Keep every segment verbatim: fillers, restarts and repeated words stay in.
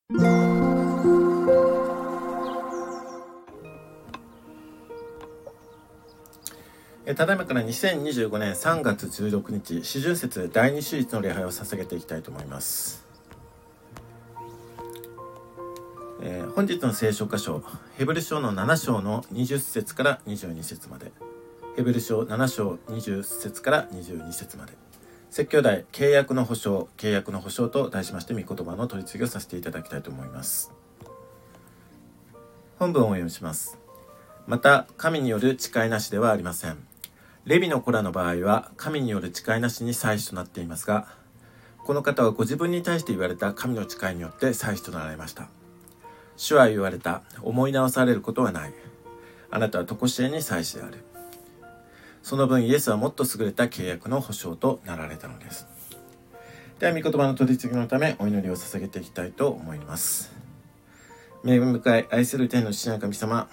ただいまからにせんにじゅうごねんさんがつじゅうろくにち、四旬節だいに手術の礼拝を捧げていきたいと思います。えー、本日の聖書箇所、ヘブル書のなな章のにじゅっ節からにじゅうに節まで、ヘブル書なな章にじゅっ節からにじゅうに節まで、説教題契約の保証、契約の保証と題しまして御言葉の取り次ぎをさせていただきたいと思います。本文をお読みします。また、神による誓いなしではありません。レビの子らの場合は神による誓いなしに祭司となっていますが、この方はご自分に対して言われた神の誓いによって祭司となられました。主は言われた。思い直されることはない。あなたは常しえに祭司である。その分イエスはもっと優れた契約の保証となられたのです。では御言葉の取り次ぎのためお祈りを捧げていきたいと思います。恵み深い愛する天の父なる神様、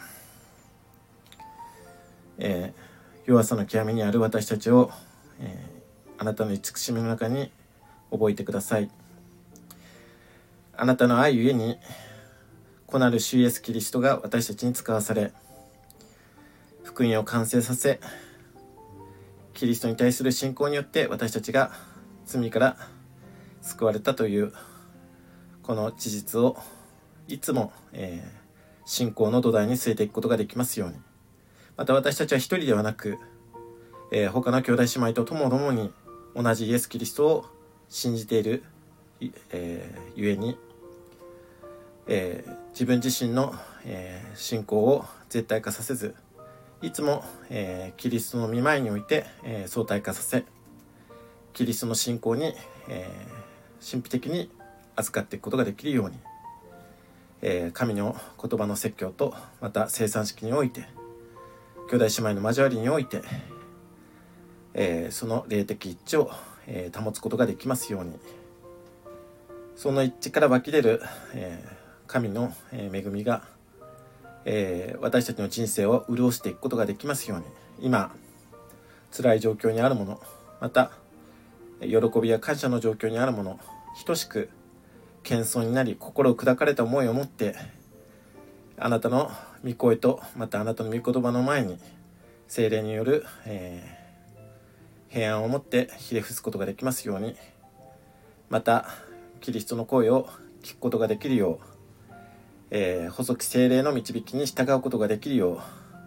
えー弱さの極みにある私たちを、えー、あなたの慈しみの中に覚えてください。あなたの愛ゆえに子なる主イエスキリストが私たちに使わされ、福音を完成させ、キリストに対する信仰によって私たちが罪から救われたというこの事実をいつも、えー、信仰の土台に据えていくことができますように。また私たちは一人ではなく、えー、他の兄弟姉妹と共々に同じイエス・キリストを信じている、えー、ゆえに、えー、自分自身の、えー、信仰を絶対化させず、いつも、えー、キリストの御前において、えー、相対化させ、キリストの信仰に、えー、神秘的に預かっていくことができるように、えー、神の言葉の説教とまた生産式において、兄弟姉妹の交わりにおいて、えー、その霊的一致を、えー、保つことができますように、その一致から湧き出る、えー、神の、えー、恵みが、えー、私たちの人生を潤していくことができますように、今辛い状況にあるもの、また喜びや感謝の状況にあるもの、等しく謙遜になり心を砕かれた思いを持ってあなたの御声とまたあなたの御言葉の前に聖霊による、えー、平安を持ってひれ伏すことができますように、またキリストの声を聞くことができるよう、えー、細き聖霊の導きに従うことができるよう、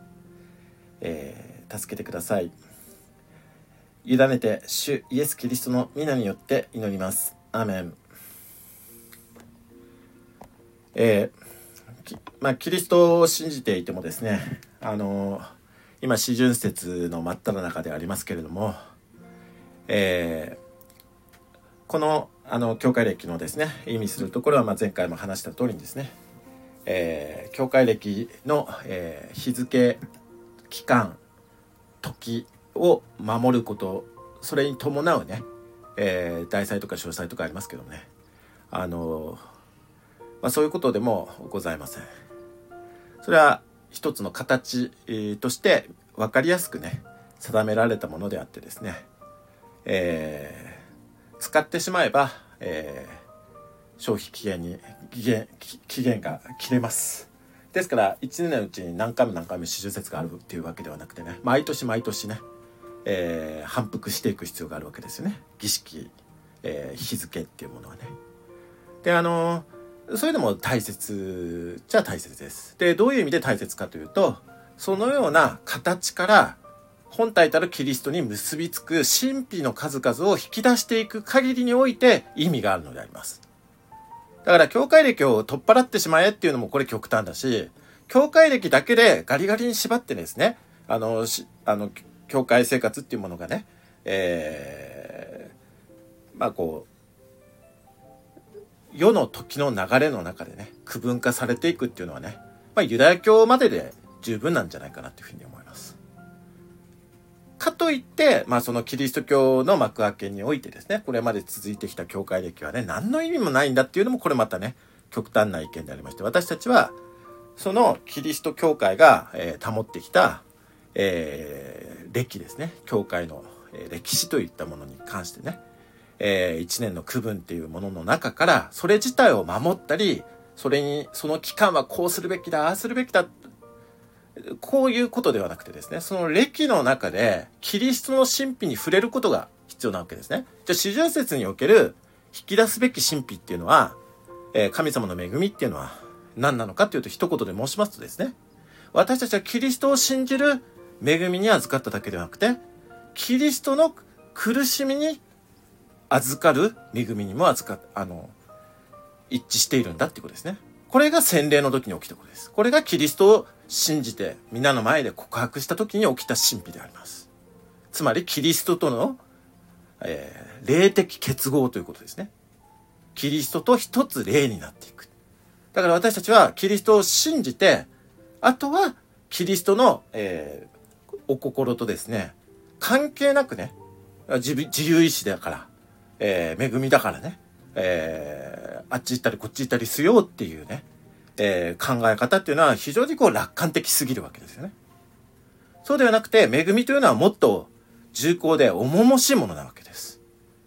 えー、助けてください。委ねて主イエス・キリストの皆によって祈ります。アーメン。えーまあ、キリストを信じていてもですね、あの今四旬節の真っ只中でありますけれども、えー、このあの教会歴のですね意味するところは、まあ前回も話した通りにですね、えー、教会歴の、えー、日付、期間、時を守ること、それに伴うね、えー、大祭とか小祭とかありますけどね、あのまあ、そういうことでもございません。それは一つの形として分かりやすくね定められたものであってですね、えー、使ってしまえば、えー、消費期限に期限、期限が切れます。ですからいちねんのうちに何回も何回も四旬節があるっていうわけではなくてね、毎年毎年ね、えー、反復していく必要があるわけですよね。儀式、えー、日付っていうものはね。で、あのーそれでも大切じゃ大切です。で、どういう意味で大切かというと、そのような形から本体たるキリストに結びつく神秘の数々を引き出していく限りにおいて意味があるのであります。だから教会歴を取っ払ってしまえっていうのもこれ極端だし、教会歴だけでガリガリに縛ってですね、あの、しあの教会生活っていうものがね、えー、まあこう、世の時の流れの中でね区分化されていくっていうのはね、まあ、ユダヤ教までで十分なんじゃないかなというふうに思います。かといって、まあ、そのキリスト教の幕開けにおいてですね、これまで続いてきた教会歴はね何の意味もないんだっていうのもこれまたね極端な意見でありまして、私たちはそのキリスト教会が、えー、保ってきた、えー、歴ですね、教会の、えー、歴史といったものに関してね、えー、一年の区分っていうものの中からそれ自体を守ったりそれにその期間はこうするべきだ、ああするべきだ、こういうことではなくてですね、その歴の中でキリストの神秘に触れることが必要なわけですね。じゃあ四旬節における引き出すべき神秘っていうのは、えー、神様の恵みっていうのは何なのかっていうと、一言で申しますとですね、私たちはキリストを信じる恵みに預かっただけではなくて、キリストの苦しみに預かる恵みにも預かあの一致しているんだっていうことですね。これが洗礼の時に起きたことです。これがキリストを信じて皆の前で告白した時に起きた神秘であります。つまりキリストとの、えー、霊的結合ということですね。キリストと一つ霊になっていく。だから私たちはキリストを信じて、あとはキリストの、えー、お心とですね、関係なくね、自, 自由意志だから、えー、恵みだからね、えー、あっち行ったりこっち行ったりしようっていうね、えー、考え方っていうのは非常にこう楽観的すぎるわけですよね。そうではなくて、恵みというのはもっと重厚で重々しいものなわけです。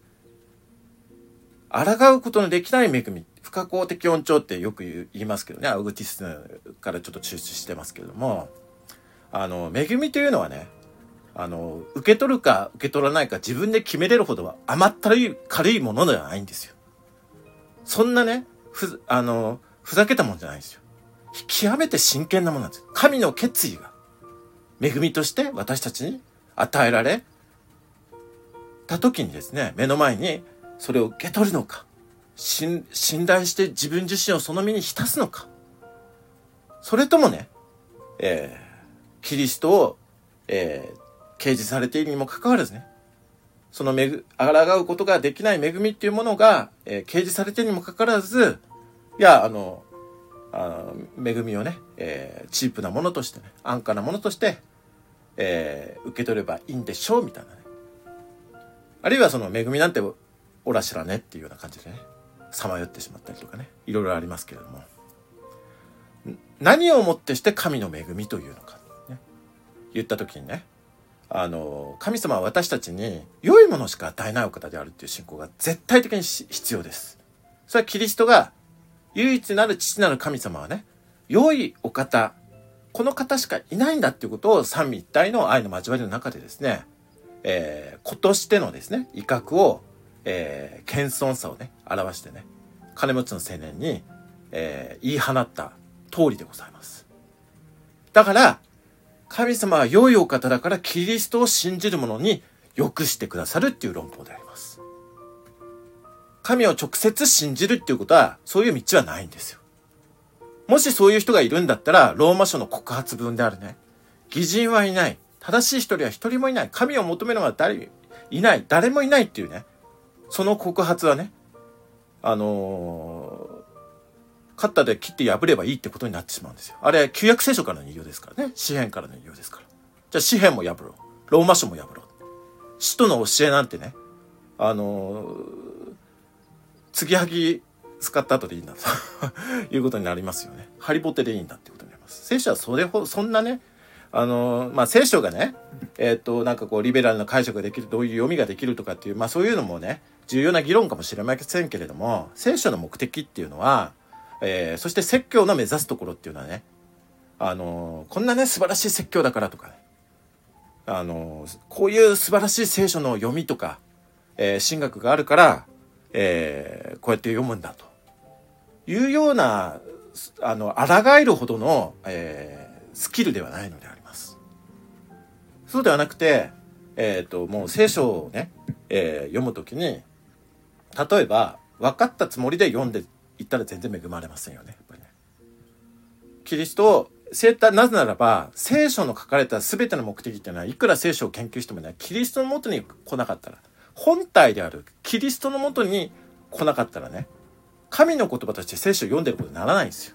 抗うことのできない恵み、不可抗的恩寵ってよく言いますけどね、アウグティスからちょっと抽出してますけれども、あの恵みというのはね、あの受け取るか受け取らないか自分で決めれるほどは甘ったるい軽いものではないんですよ。そんなね、ふあのふざけたもんじゃないんですよ。極めて真剣なものなんです。神の決意が恵みとして私たちに与えられた時にですね、目の前にそれを受け取るのか、信頼して自分自身をその身に浸すのか、それともね、えー、キリストを、えー、掲示されているにもかかわらずね、そのめぐ抗うことができない恵みっていうものが、えー、掲示されているにもかかわらず、いやあのあの恵みをね、えー、チープなものとしてね、安価なものとして、えー、受け取ればいいんでしょうみたいなね、あるいはその恵みなんておらしらねっていうような感じでね、さまよってしまったりとかね、いろいろありますけれども、何をもってして神の恵みというのか、ね、言った時にね、あの神様は私たちに良いものしか与えないお方であるっていう信仰が絶対的に必要です。それはキリストが唯一なる父なる神様はね、良いお方、この方しかいないんだっていうことを三位一体の愛の交わりの中でですね、えー、子としてのですね威嚇を、えー、謙遜さをね表してね、金持ちの青年に、えー、言い放った通りでございます。だから神様は良いお方だからキリストを信じる者に良くしてくださるっていう論法であります。神を直接信じるっていうことはそういう道はないんですよ。もしそういう人がいるんだったら、ローマ書の告発文であるね、義人はいない、正しい一人は一人もいない、神を求めるのは誰いない、誰もいないっていうね、その告発はね、あのーカッターで切って破ればいいってことになってしまうんですよ。あれ旧約聖書からの引用ですからね、詩編からの引用ですから。じゃあ詩編も破ろう、ローマ書も破ろう、使徒の教えなんてね、あのー、継ぎはぎ使った後でいいんだということになりますよね。ハリボテでいいんだってことになります。聖書はそれほそんなね、あのー、まあ聖書がね、えー、っとなんかこうリベラルな解釈ができる、どういう読みができるとかっていう、まあそういうのもね重要な議論かもしれませんけれども、聖書の目的っていうのは、えー、そして説教の目指すところっていうのはね、あのー、こんなね素晴らしい説教だからとかね、あのー、こういう素晴らしい聖書の読みとか、えー、神学があるから、えー、こうやって読むんだというような、あの抗えるほどの、えー、スキルではないのであります。そうではなくて、えー、ともう聖書をね、えー、読むときに、例えば分かったつもりで読んで言ったら全然恵まれませんよね。やっぱりね、キリストを聖体、なぜならば聖書の書かれた全ての目的っていうのは、いくら聖書を研究してもね、キリストのもとに来なかったら、本体であるキリストのもとに来なかったらね、神の言葉として聖書を読んでることにならないんですよ。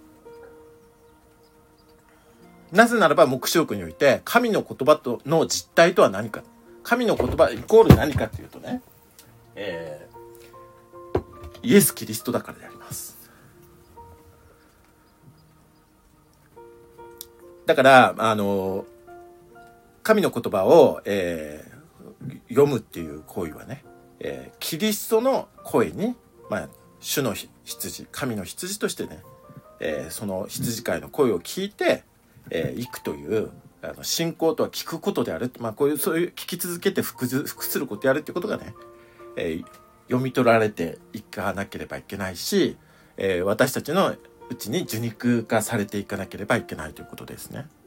なぜならば黙示録において神の言葉との実態とは何か、神の言葉イコール何かっていうとね、えー、イエス・キリストだからであります。だからあの神の言葉を、えー、読むっていう行為はね、えー、キリストの声に、まあ、主の羊、神の羊としてね、 えー、その羊飼いの声を聞いて、えー、行くというあの信仰とは聞くことである、まあ、こういうそういう聞き続けて服す服することであるっていうことがね、えー、読み取られていかなければいけないし、えー、私たちのうちに受肉化されていかなければいけないということですね。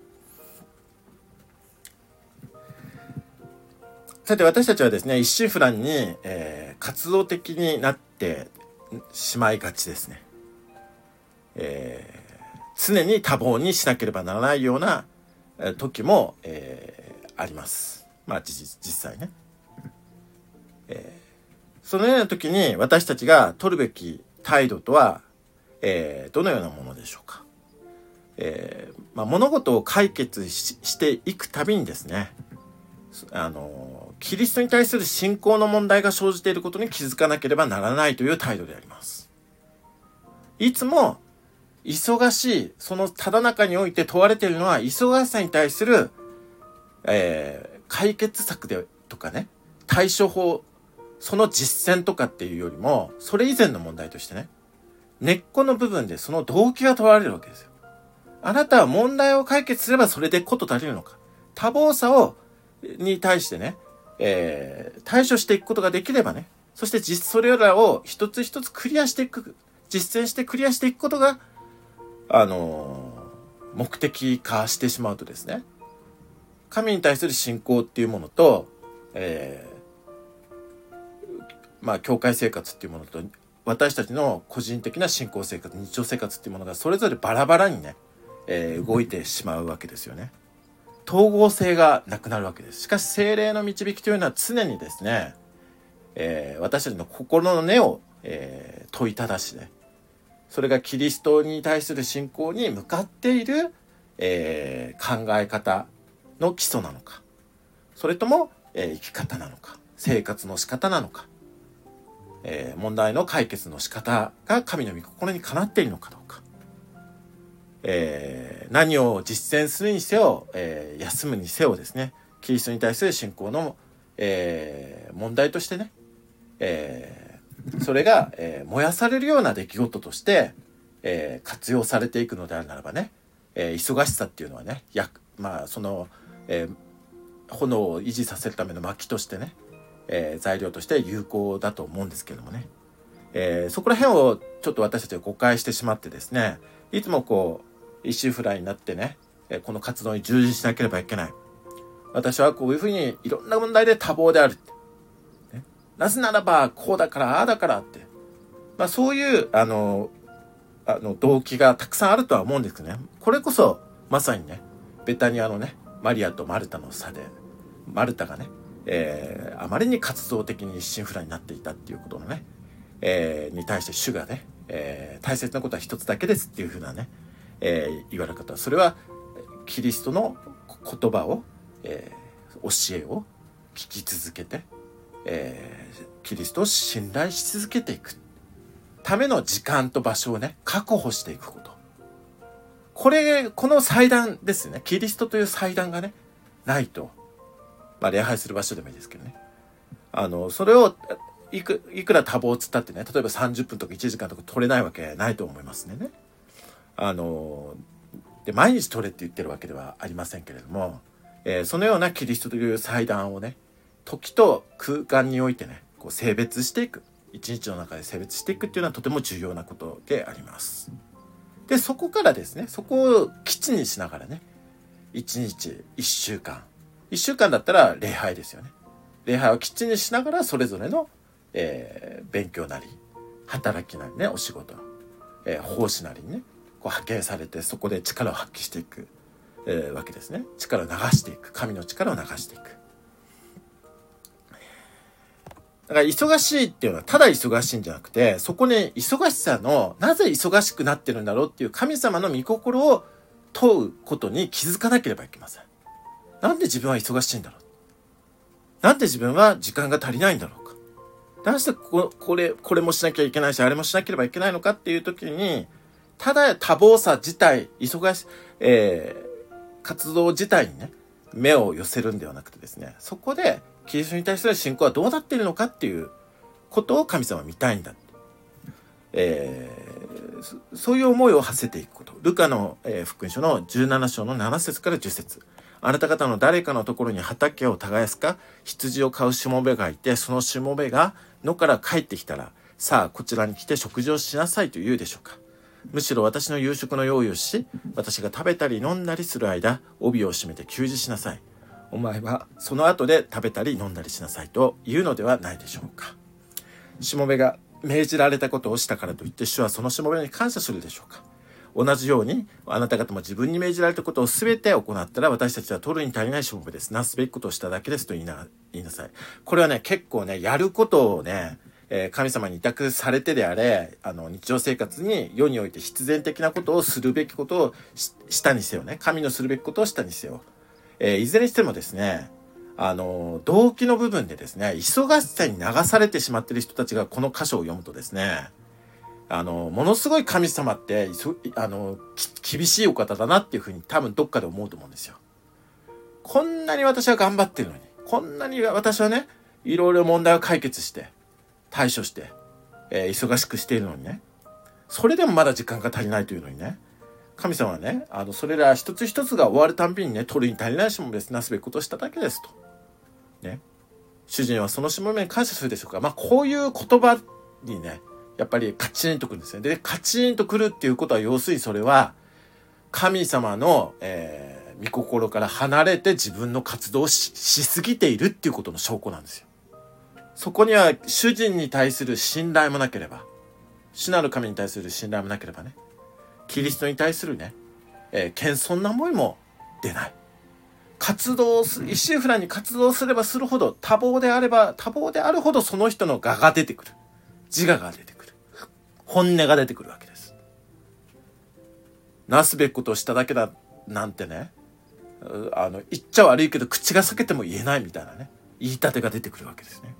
さて私たちはですね、一心不乱に、えー、活動的になってしまいがちですね。えー、常に多忙にしなければならないような時も、えー、あります。まあ実際ね、えー、そのような時に私たちが取るべき態度とは、えー、どのようなものでしょうか。えーまあ、物事を解決 し, していくたびにですね、あのキリストに対する信仰の問題が生じていることに気づかなければならないという態度であります。いつも忙しい、そのただ中において問われているのは、忙しさに対する、えー、解決策でとかね、対処法、その実践とかっていうよりも、それ以前の問題としてね、根っこの部分でその動機が問われるわけですよ。あなたは問題を解決すればそれでこと足りるのか。多忙さをに対してね、えー、対処していくことができればね、そして実それらを一つ一つクリアしていく、実践してクリアしていくことが、あのー、目的化してしまうとですね、神に対する信仰っていうものと、えー、まあ教会生活っていうものと、私たちの個人的な信仰生活、日常生活っていうものがそれぞれバラバラにね、えー、動いてしまうわけですよね。統合性がなくなるわけです。しかし聖霊の導きというのは常にですね、えー、私たちの心の根を、えー、問いただしね、それがキリストに対する信仰に向かっている、えー、考え方の基礎なのか、それとも、えー、生き方なのか、生活の仕方なのか、えー、問題の解決の仕方が神の御心にかなっているのかどうか、えー、何を実践するにせよ、えー、休むにせよですね、キリストに対する信仰の、えー、問題としてね、えーそれが、えー、燃やされるような出来事として、えー、活用されていくのであるならばね、えー、忙しさっていうのはね、やまあその、えー、炎を維持させるための薪としてね、えー、材料として有効だと思うんですけどもね、えー、そこら辺をちょっと私たちは誤解してしまってですね、いつもこう一心不乱になってね、えー、この活動に従事しなければいけない。私はこういうふうにいろんな問題で多忙である。なぜならばこうだからああだからって、まあ、そういうあのあの動機がたくさんあるとは思うんですけどね、これこそまさにね、ベタニアのね、マリアとマルタの差で、マルタがね、えー、あまりに活動的に一心不乱になっていたっていうことのね、えー、に対して主がね、えー、大切なことは一つだけですっていうふうなね、えー、言われ方、それはキリストの言葉を、えー、教えを聞き続けて、えー、キリストを信頼し続けていくための時間と場所をね、確保していくこと、これこの祭壇ですね。キリストという祭壇がねないと、まあ礼拝する場所でもいいですけどね、あのそれをいくいくら多忙つったってね、例えばさんじゅっぷんとかいちじかんとか取れないわけないと思いますね。あので毎日取れって言ってるわけではありませんけれども、えー、そのようなキリストという祭壇をね、時と空間においてね、こう性別していく、一日の中で性別していくっていうのはとても重要なことであります。でそこからですね、そこを基地にしながらね、一日一週間一週間だったら礼拝ですよね。礼拝を基地にしながらそれぞれの、えー、勉強なり働きなりね、お仕事、えー、奉仕なりにね、こう派遣されて、そこで力を発揮していく、えー、わけですね。力を流していく、神の力を流していく。だから忙しいっていうのはただ忙しいんじゃなくて、そこに忙しさのなぜ忙しくなってるんだろうっていう神様の御心を問うことに気づかなければいけません。なんで自分は忙しいんだろう、なんで自分は時間が足りないんだろうか、どうしてここれこれもしなきゃいけないしあれもしなければいけないのかっていう時に、ただ多忙さ自体、忙し、えー、活動自体にね目を寄せるんではなくてですね、そこでキリストに対する信仰はどうなっているのかっていうことを神様は見たいんだ、えー、 そういう思いを馳せていくこと。ルカの、えー、福音書のじゅうなな章のなな節からじゅっ節。あなた方の誰かのところに畑を耕すか、羊を飼うしもべがいて、そのしもべが野から帰ってきたら、さあこちらに来て食事をしなさいと言うでしょうか。むしろ私の夕食の用意をし、私が食べたり飲んだりする間、帯を締めて給仕しなさい。お前はその後で食べたり飲んだりしなさいと言うのではないでしょうか。しもべが命じられたことをしたからといって主はそのしもべに感謝するでしょうか。同じようにあなた方も自分に命じられたことを全て行ったら、私たちは取るに足りないしもべです。なすべきことをしただけですと言いな、言いなさい。これはね、結構ね、やることをね、えー、神様に委託されてであれ、あの日常生活に世において必然的なことをするべきことを し, したにせよね、神のするべきことをしたにせよ、えー、いずれにしてもですね、あの動機の部分でですね、忙しさに流されてしまっている人たちがこの箇所を読むとですね、あのものすごい神様ってあの厳しいお方だなっていうふうに多分どっかで思うと思うんですよ。こんなに私は頑張ってるのに、こんなに私はね、いろいろ問題を解決して対処して、えー、忙しくしているのにね、それでもまだ時間が足りないというのにね、神様はね、あのそれら一つ一つが終わるたんびにね、取るに足りないしもべです、なすべきことをしただけですとね、主人はそのしもべに感謝するでしょうか。まあこういう言葉にね、やっぱりカチンとくるんですね。で、カチンとくるっていうことは、要するにそれは神様の、えー、御心から離れて自分の活動を し, しすぎているっていうことの証拠なんですよ。そこには主人に対する信頼もなければ、主なる神に対する信頼もなければね、キリストに対するね、えー、謙遜な思いも出ない。活動す一心不乱に活動すればするほど、多忙であれば多忙であるほど、その人の我が出てくる、自我が出てくる、本音が出てくるわけです。なすべきことをしただけだなんてね、あの言っちゃ悪いけど口が裂けても言えないみたいなね、言い立てが出てくるわけですね。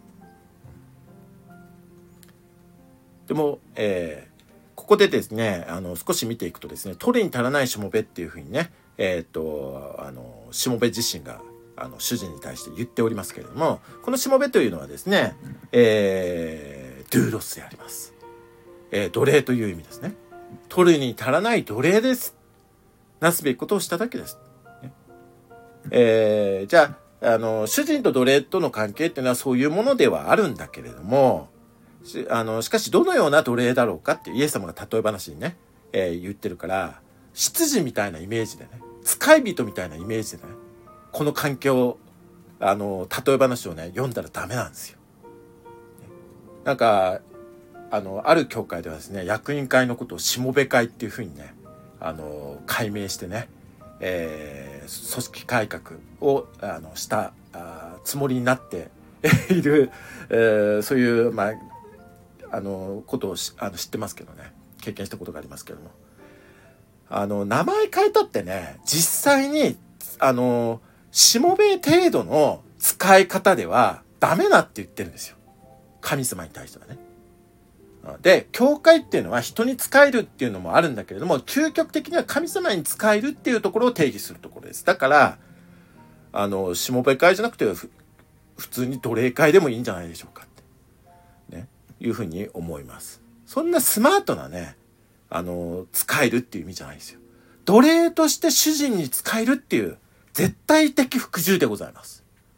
でも、えー、ここでですね、あの少し見ていくとですね、取るに足らないしもべっていうふうにね、えー、っとあのしもべ自身があの主人に対して言っておりますけれども、このしもべというのはですね、えー、ドゥーロスであります。えー、奴隷という意味ですね。取るに足らない奴隷です。なすべきことをしただけです。ね、えー、じゃあ、あの主人と奴隷との関係っていうのはそういうものではあるんだけれども、し, あのしかしどのような奴隷だろうかってイエス様が例え話にね、えー、言ってるから、執事みたいなイメージでね、使い人みたいなイメージでね、この環境、あの例え話をね読んだらダメなんですよ。なんかあのある教会ではですね、役員会のことをしもべ会っていうふうにね、あの改名してね、えー、組織改革をあのしたあつもりになっている、えー、そういうまああのことをあの知ってますけどね、経験したことがありますけども、あの名前変えたってね、実際にあのしもべ程度の使い方ではダメだって言ってるんですよ、神様に対してはね。で、教会っていうのは人に仕えるっていうのもあるんだけれども、究極的には神様に仕えるっていうところを定義するところです。だからあのしもべ会じゃなくて普通に奴隷会でもいいんじゃないでしょうかってね、いうふうに思います。そんなスマートなね、あの使えるっていう意味じゃないですよ。奴隷として主人に使えるっていう絶対的服従でございます。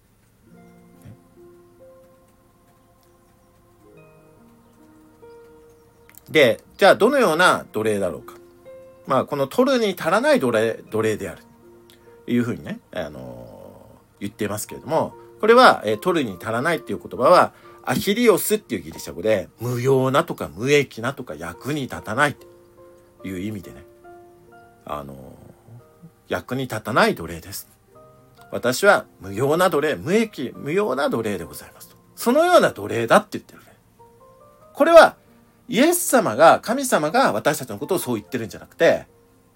で、じゃあどのような奴隷だろうか。まあこの取るに足らない奴隷、奴隷であるというふうにね、あのー、言っていますけれども、これは、えー、取るに足らないっていう言葉はアヒリオスっていうギリシャ語で、無用なとか無益なとか役に立たないという意味でね、あのー、役に立たない奴隷です。私は無用な奴隷、無益、無用な奴隷でございますと。そのような奴隷だって言ってるね。これはイエス様が、神様が私たちのことをそう言ってるんじゃなくて、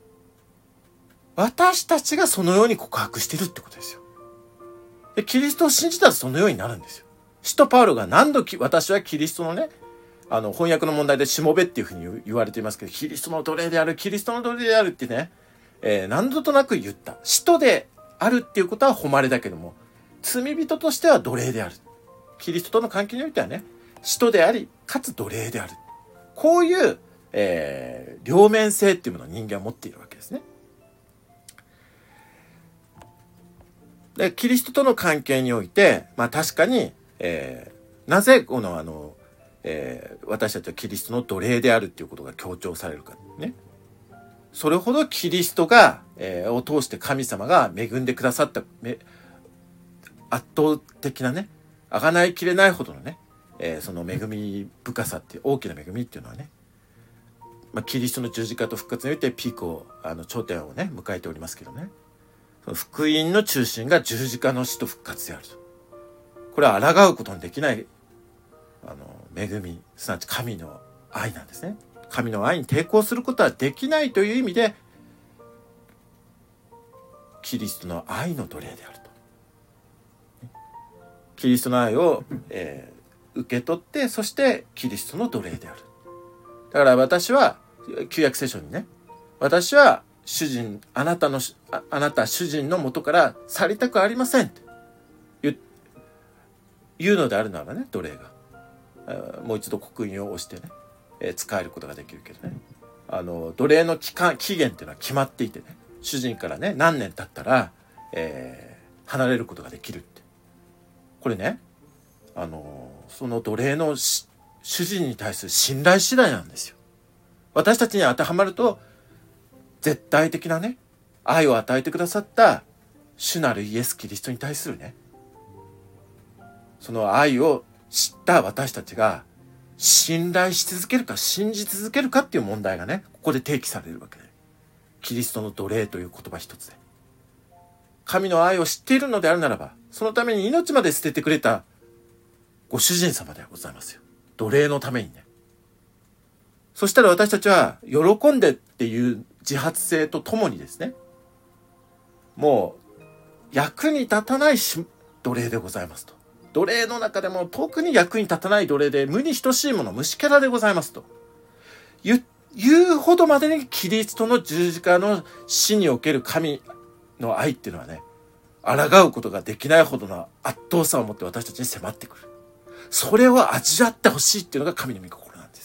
私たちがそのように告白してるってことですよ。で、キリストを信じたらそのようになるんですよ。使徒パウロが何度私はキリストのね、あの翻訳の問題でしもべっていうふうに言われていますけど、キリストの奴隷である、キリストの奴隷であるってね、えー、何度となく言った。使徒であるっていうことは誉れだけども、罪人としては奴隷である。キリストとの関係においてはね、使徒であり、かつ奴隷である。こういう、え両面性っていうものを人間は持っているわけですね。でキリストとの関係において、まあ確かに、えー、なぜこのあの、えー、私たちはキリストの奴隷であるっていうことが強調されるかね。それほどキリストが、えー、を通して神様が恵んでくださった圧倒的なね、贖いきれないほどのね、えー、その恵み深さっていう大きな恵みっていうのはね、まあ、キリストの十字架と復活においてピークをあの頂点をね迎えておりますけどね、その福音の中心が十字架の死と復活であると。これは抗うことのできないあの恵み、すなわち神の愛なんですね。神の愛に抵抗することはできないという意味で、キリストの愛の奴隷であると。キリストの愛を、えー、受け取って、そしてキリストの奴隷である。だから私は旧約聖書にね、私は主人、あなたの あ, あなた主人の元から去りたくありませんって言う、言うのであるならね、奴隷がもう一度刻印を押してね、えー、使えることができるけどね、あの奴隷の期間期限っていうのは決まっていてね、主人からね何年経ったら、えー、離れることができるって、これね、あのその奴隷の主人に対する信頼次第なんですよ。私たちに当てはまると、絶対的なね愛を与えてくださった主なるイエス・キリストに対するね、その愛を知った私たちが信頼し続けるか信じ続けるかっていう問題がね、ここで提起されるわけで、キリストの奴隷という言葉一つで、神の愛を知っているのであるならば、そのために命まで捨ててくれたご主人様ではございますよ。奴隷のためにね。そしたら私たちは喜んでっていう自発性とともにですね、もう役に立たない奴隷でございますと。奴隷の中でも特に役に立たない奴隷で、無に等しいもの、虫けらでございますと言うほどまでに、キリストの十字架の死における神の愛っていうのはね、抗うことができないほどの圧倒さを持って私たちに迫ってくる。それを味わってほしいっていうのが神の御心なんです。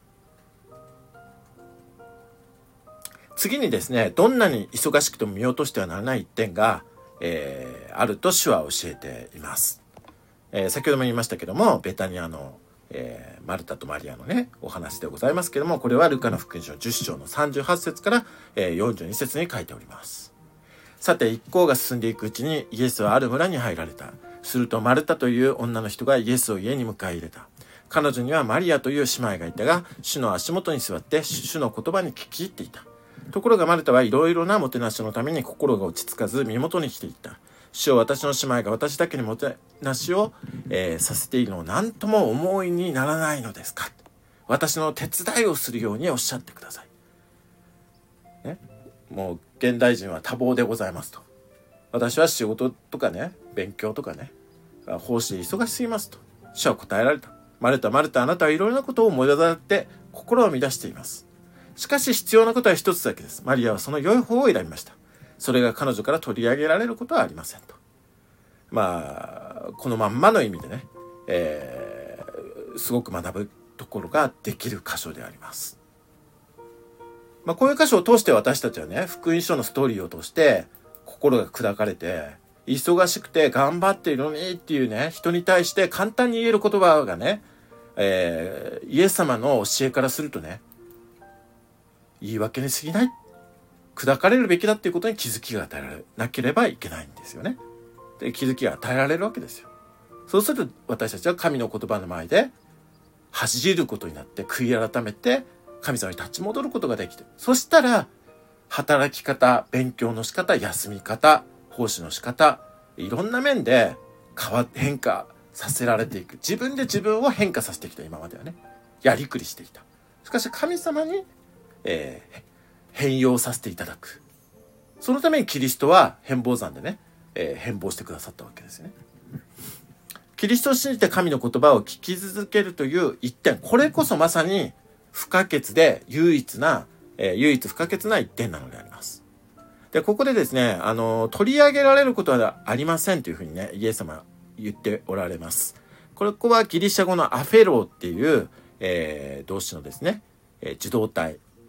次にですね、どんなに忙しくても見落としてはならない一点が、えー、あると主は教えています。えー、先ほども言いましたけども、ベタニアの、えー、マルタとマリアのねお話でございますけども、これはルカの福音書じゅっ章のさんじゅうはち節から、えー、よんじゅうに節に書いております。さて一行が進んでいくうちに、イエスはある村に入られた。するとマルタという女の人がイエスを家に迎え入れた。彼女にはマリアという姉妹がいたが、主の足元に座って主の言葉に聞き入っていた。ところがマルタはいろいろなもてなしのために心が落ち着かず、身元に来ていた。主よ、私の姉妹が私だけにもてなしを、えー、させているのを何とも思いにならないのですか。私の手伝いをするようにおっしゃってください。ね、もう現代人は多忙でございますと。私は仕事とかね、勉強とかね、奉仕忙しすぎますと。主は答えられた。マルタ、マルタ、あなたはいろいろなことを思い出されて心を乱しています。しかし必要なことは一つだけです。マリアはその良い方を選びました。それが彼女から取り上げられることはありませんと。まあこのまんまの意味でね、えー、すごく学ぶところができる箇所であります。まあ、こういう箇所を通して私たちはね、福音書のストーリーを通して心が砕かれて、忙しくて頑張っているのにっていうね、人に対して簡単に言える言葉がね、えー、イエス様の教えからするとね、言い訳に過ぎない、砕かれるべきだっていうことに気づきが与えられなければいけないんですよね。で、気づきが与えられるわけですよ。そうすると私たちは神の言葉の前で恥じることになって、悔い改めて神様に立ち戻ることができて、そしたら働き方、勉強の仕方、休み方、奉仕の仕方、いろんな面で変わ変化させられていく。自分で自分を変化させてきた。今まではね、やりくりしてきた。しかし神様に、えー、変容させていただく。そのためにキリストは変貌山でね、えー、変貌してくださったわけですね。キリストを信じて神の言葉を聞き続けるという一点、これこそまさに不可欠で唯一な、えー、唯一不可欠な一点なのであります。で、ここでですね、あの取り上げられることはありませんというふうにね、イエス様は言っておられます。これここはギリシャ語のアフェローっていう、えー、動詞のですね、えー、受動体、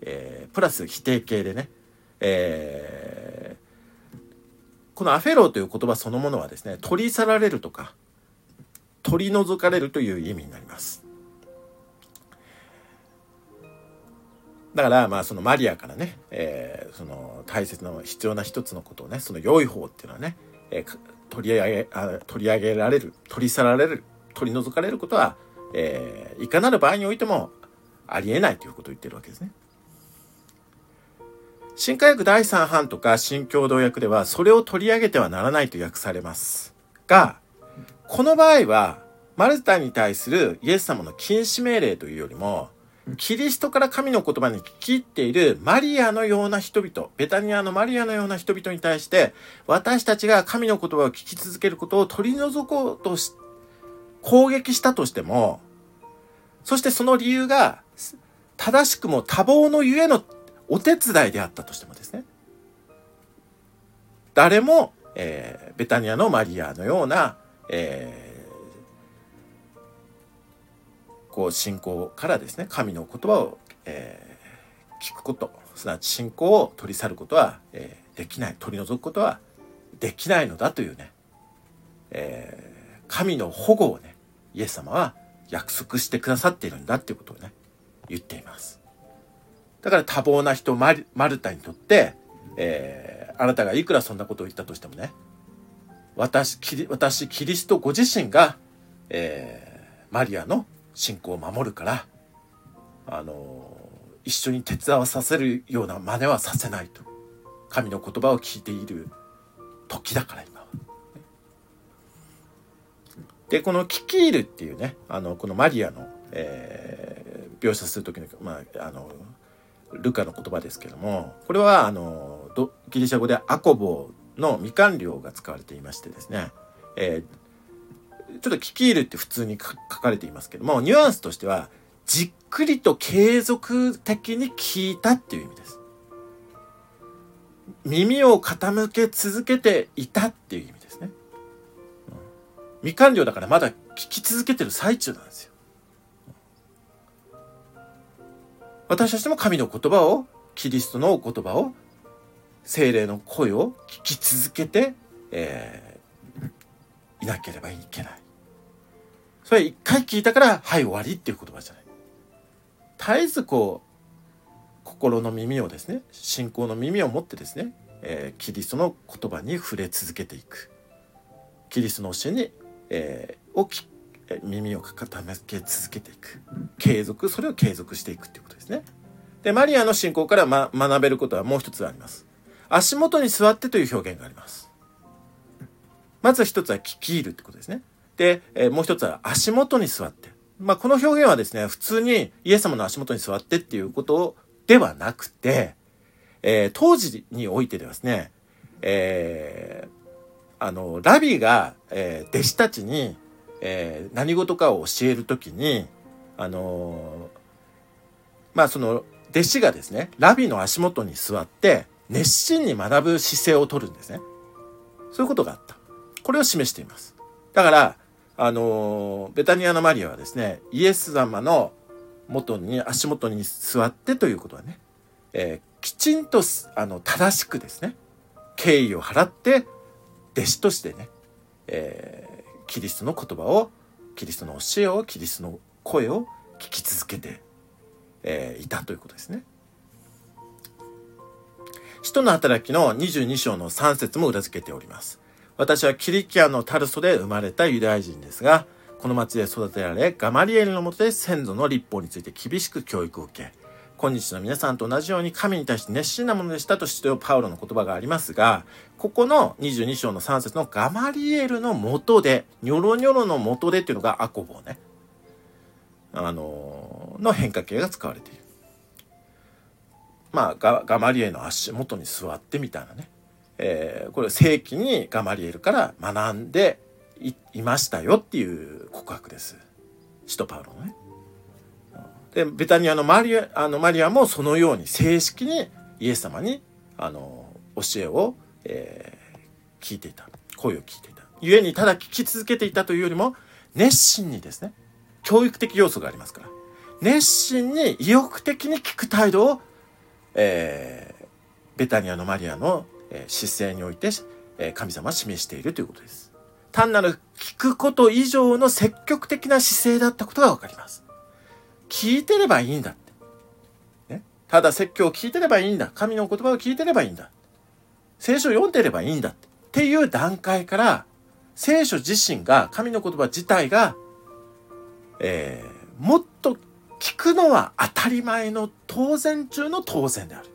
えー、プラス否定形でね、えー、このアフェローという言葉そのものはですね、取り去られるとか取り除かれるという意味になります。だからまあそのマリアからね、えー、その大切な必要な一つのことをね、その良い方っていうのはね、えー、取り上げあ取り上げられる、取り去られる、取り除かれることは、えー、いかなる場合においてもありえないということを言ってるわけですね。新科学だいさん版とか新共同訳ではそれを取り上げてはならないと訳されますが、この場合はマルタに対するイエス様の禁止命令というよりも、キリストから神の言葉に聞き入っているマリアのような人々、ベタニアのマリアのような人々に対して、私たちが神の言葉を聞き続けることを取り除こうとし攻撃したとしても、そしてその理由が正しくも多忙のゆえのお手伝いであったとしてもですね、誰も、えー、ベタニアのマリアのような、えー、こう信仰からですね、神の言葉を、えー、聞くこと、すなわち信仰を取り去ることは、えー、できない、取り除くことはできないのだというね、えー、神の保護をね、イエス様は約束してくださっているんだっていうことをね、言っています。だから多忙な人 マ, マルタにとって、えー、あなたがいくらそんなことを言ったとしてもね、私キ リ, 私キリストご自身が、えー、マリアの信仰を守るから、あのー、一緒に手伝わさせるような真似はさせないと。神の言葉を聞いている時だから今は。でこのキキールっていうね、あのこのマリアの、えー、描写する時の、まあ、あのルカの言葉ですけども、これはあのギリシャ語でアコボの未完了が使われていましてですね、えー、ちょっとキキールって普通に書かれていますけども、ニュアンスとしてはじっくりと継続的に聞いたっていう意味です。耳を傾け続けていたっていう意味ですね、うん、未完了だからまだ聞き続けてる最中なんですよ。私たちも神の言葉を、キリストの言葉を、聖霊の声を聞き続けて、えー、いなければいけない。それ一回聞いたからはい終わりっていう言葉じゃない。絶えずこう心の耳をですね、信仰の耳を持ってですね、えー、キリストの言葉に触れ続けていく。キリストの教えに、えー、を聞耳を傾け続けていく、継続、それを継続していくっていうことですね。でマリアの信仰から、ま、学べることはもう一つあります。足元に座ってという表現があります。まず一つはキキールってことですね。で、えー、もう一つは足元に座って、まあ、この表現はですね、普通にイエス様の足元に座ってっていうことではなくて、えー、当時においてではですね、えー、あのラビが、えー、弟子たちにえー、何事かを教えるときに、あのー、まあその弟子がですね、ラビの足元に座って熱心に学ぶ姿勢をとるんですね。そういうことがあった。これを示しています。だから、あのー、ベタニアのマリアはですね、イエス様の元に足元に座ってということはね、えー、きちんとあの正しくですね、敬意を払って弟子としてね、えーキリストの言葉を、キリストの教えを、キリストの声を聞き続けて、えー、いたということですね。使徒の働きのにじゅうに章のさん節も裏付けております。私はキリキアのタルソで生まれたユダヤ人ですが、この町で育てられ、ガマリエルの下で先祖の律法について厳しく教育を受け、今日の皆さんと同じように神に対して熱心なものでしたとしてパウロの言葉がありますが、ここのにじゅうに章のさん節のガマリエルの下で、ニョロニョロの下でっていうのがアコボね、あのー、の変化形が使われている。まあ ガ, ガマリエルの足元に座ってみたいなね、えー、これ正規にガマリエルから学んで い, いましたよっていう告白です。使徒パウロのね。でベタニアのマリア、あのマリアもそのように正式にイエス様にあの教えを、えー、聞いていた、声を聞いていた。故にただ聞き続けていたというよりも熱心にですね、教育的要素がありますから、熱心に意欲的に聞く態度をえー、ベタニアのマリアの、えー、姿勢において、えー、神様は示しているということです。単なる聞くこと以上の積極的な姿勢だったことがわかります。聞いてればいいんだって、ね、ただ説教を聞いてればいいんだ、神の言葉を聞いてればいいんだ、聖書を読んでればいいんだってっていう段階から、聖書自身が、神の言葉自体が、えー、もっと聞くのは当たり前の当然中の当然である。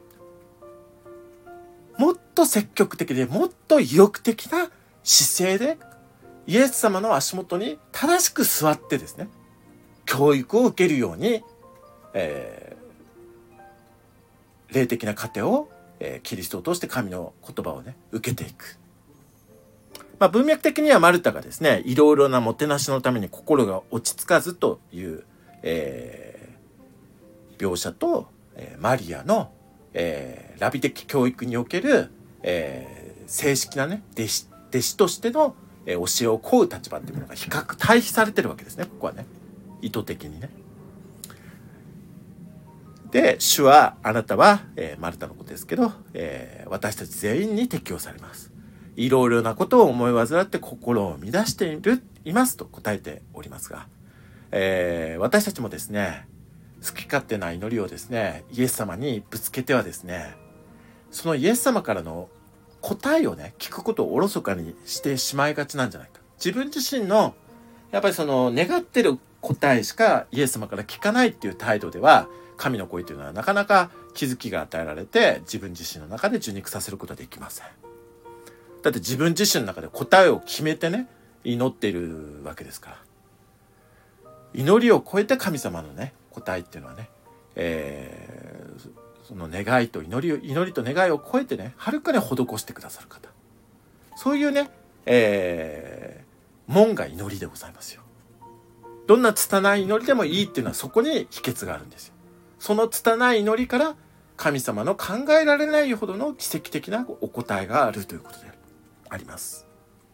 もっと積極的で、もっと意欲的な姿勢で、イエス様の足元に正しく座ってですね、教育を受けるように、えー、霊的な糧を、えー、キリストを通して神の言葉をね、受けていく。まあ、文脈的にはマルタがですね、いろいろなもてなしのために心が落ち着かずという、えー、描写と、えー、マリアの、えー、ラビ的教育における、えー、正式なね、弟子、弟子としての、えー、教えを請う立場っていうものが比較対比されてるわけですね、ここはね。意図的にね。で、主は、あなたは、えー、マルタのことですけど、えー、私たち全員に適用されます。いろいろなことを思い患って心を乱している、いますと答えておりますが、えー、私たちもですね、好き勝手な祈りをですね、イエス様にぶつけてはですね、そのイエス様からの答えをね、聞くことをおろそかにしてしまいがちなんじゃないか。自分自身の、やっぱりその願ってる答えしかイエス様から聞かないっていう態度では、神の声というのはなかなか気づきが与えられて、自分自身の中で受肉させることはできません。だって自分自身の中で答えを決めてね、祈っているわけですから。祈りを超えて神様のね、答えっていうのはね、えー、その願いと祈りを、祈りと願いを超えてね、はるかに施してくださる方。そういうね、えー、門が祈りでございますよ。どんな拙い祈りでもいいっていうのはそこに秘訣があるんですよ。その拙い祈りから神様の考えられないほどの奇跡的なお答えがあるということであります。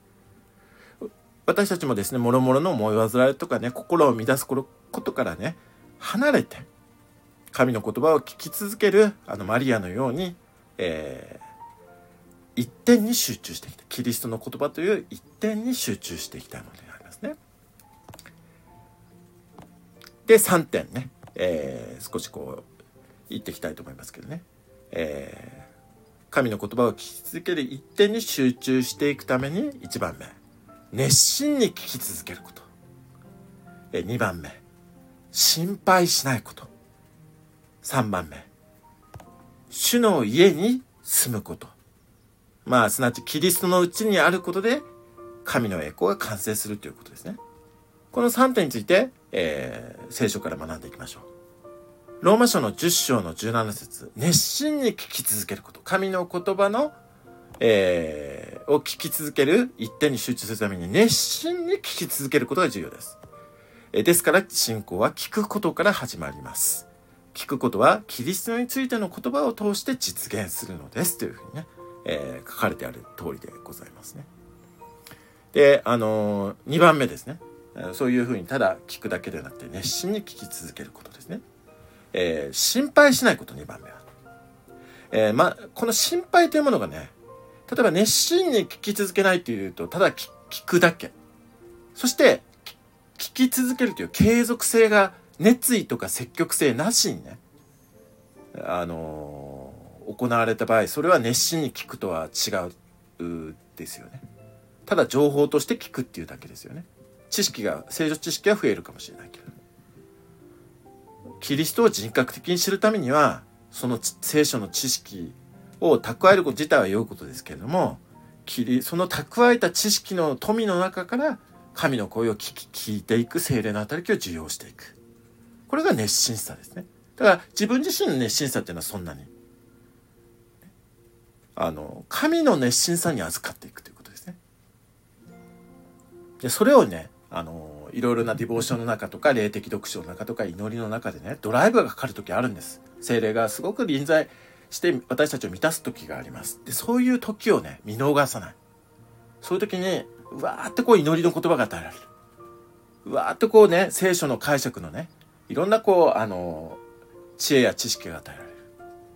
私たちもですね、もろもろの思い煩いとかね、心を乱すことからね、離れて神の言葉を聞き続けるあのマリアのように、えー、一点に集中していきたい。キリストの言葉という一点に集中していきたいのでありますね。で、さんてんね、えー、少しこう言っていきたいと思いますけどね、えー、神の言葉を聞き続ける一点に集中していくためにいちばんめ、熱心に聞き続けること。えー、にばんめ、心配しないこと。さんばんめ、主の家に住むこと。まあ、すなわちキリストのうちにあることで神の栄光が完成するということですね。このさんてんについて、えー、聖書から学んでいきましょう。ローマ書のじゅっ章のじゅうなな節、熱心に聞き続けること。神の言葉の、えー、を聞き続ける、一点に集中するために熱心に聞き続けることが重要です。えー、ですから信仰は聞くことから始まります。聞くことはキリストについての言葉を通して実現するのですというふうにね、えー、書かれてある通りでございますね。で、あのー、にばんめですね。そういうふうにただ聞くだけではなくて熱心に聞き続けることですね。えー、心配しないこと、にばんめは。えー、ま、この心配というものがね、例えば熱心に聞き続けないというと、ただ聞くだけ。そして、聞き続けるという継続性が、熱意とか積極性なしにね、あのー、行われた場合、それは熱心に聞くとは違うですよね。ただ情報として聞くっていうだけですよね。知識が、聖書知識は増えるかもしれないけど。キリストを人格的に知るためには、その聖書の知識を蓄えること自体は良いことですけれども、その蓄えた知識の富の中から神の声を聞き、聞いていく聖霊の働きを受容していく。これが熱心さですね。だから自分自身の熱心さっていうのはそんなに、あの、神の熱心さに預かっていくということですね。で、それをね、あの、いろいろなディボーションの中とか、霊的読書の中とか、祈りの中でね、ドライブがかかるときあるんです。聖霊がすごく臨在して私たちを満たすときがあります。で、そういう時をね、見逃さない。そういう時に、うわーってこう祈りの言葉が与えられる。うわーってこうね、聖書の解釈のね、いろんなこう、あの、知恵や知識が与えられる。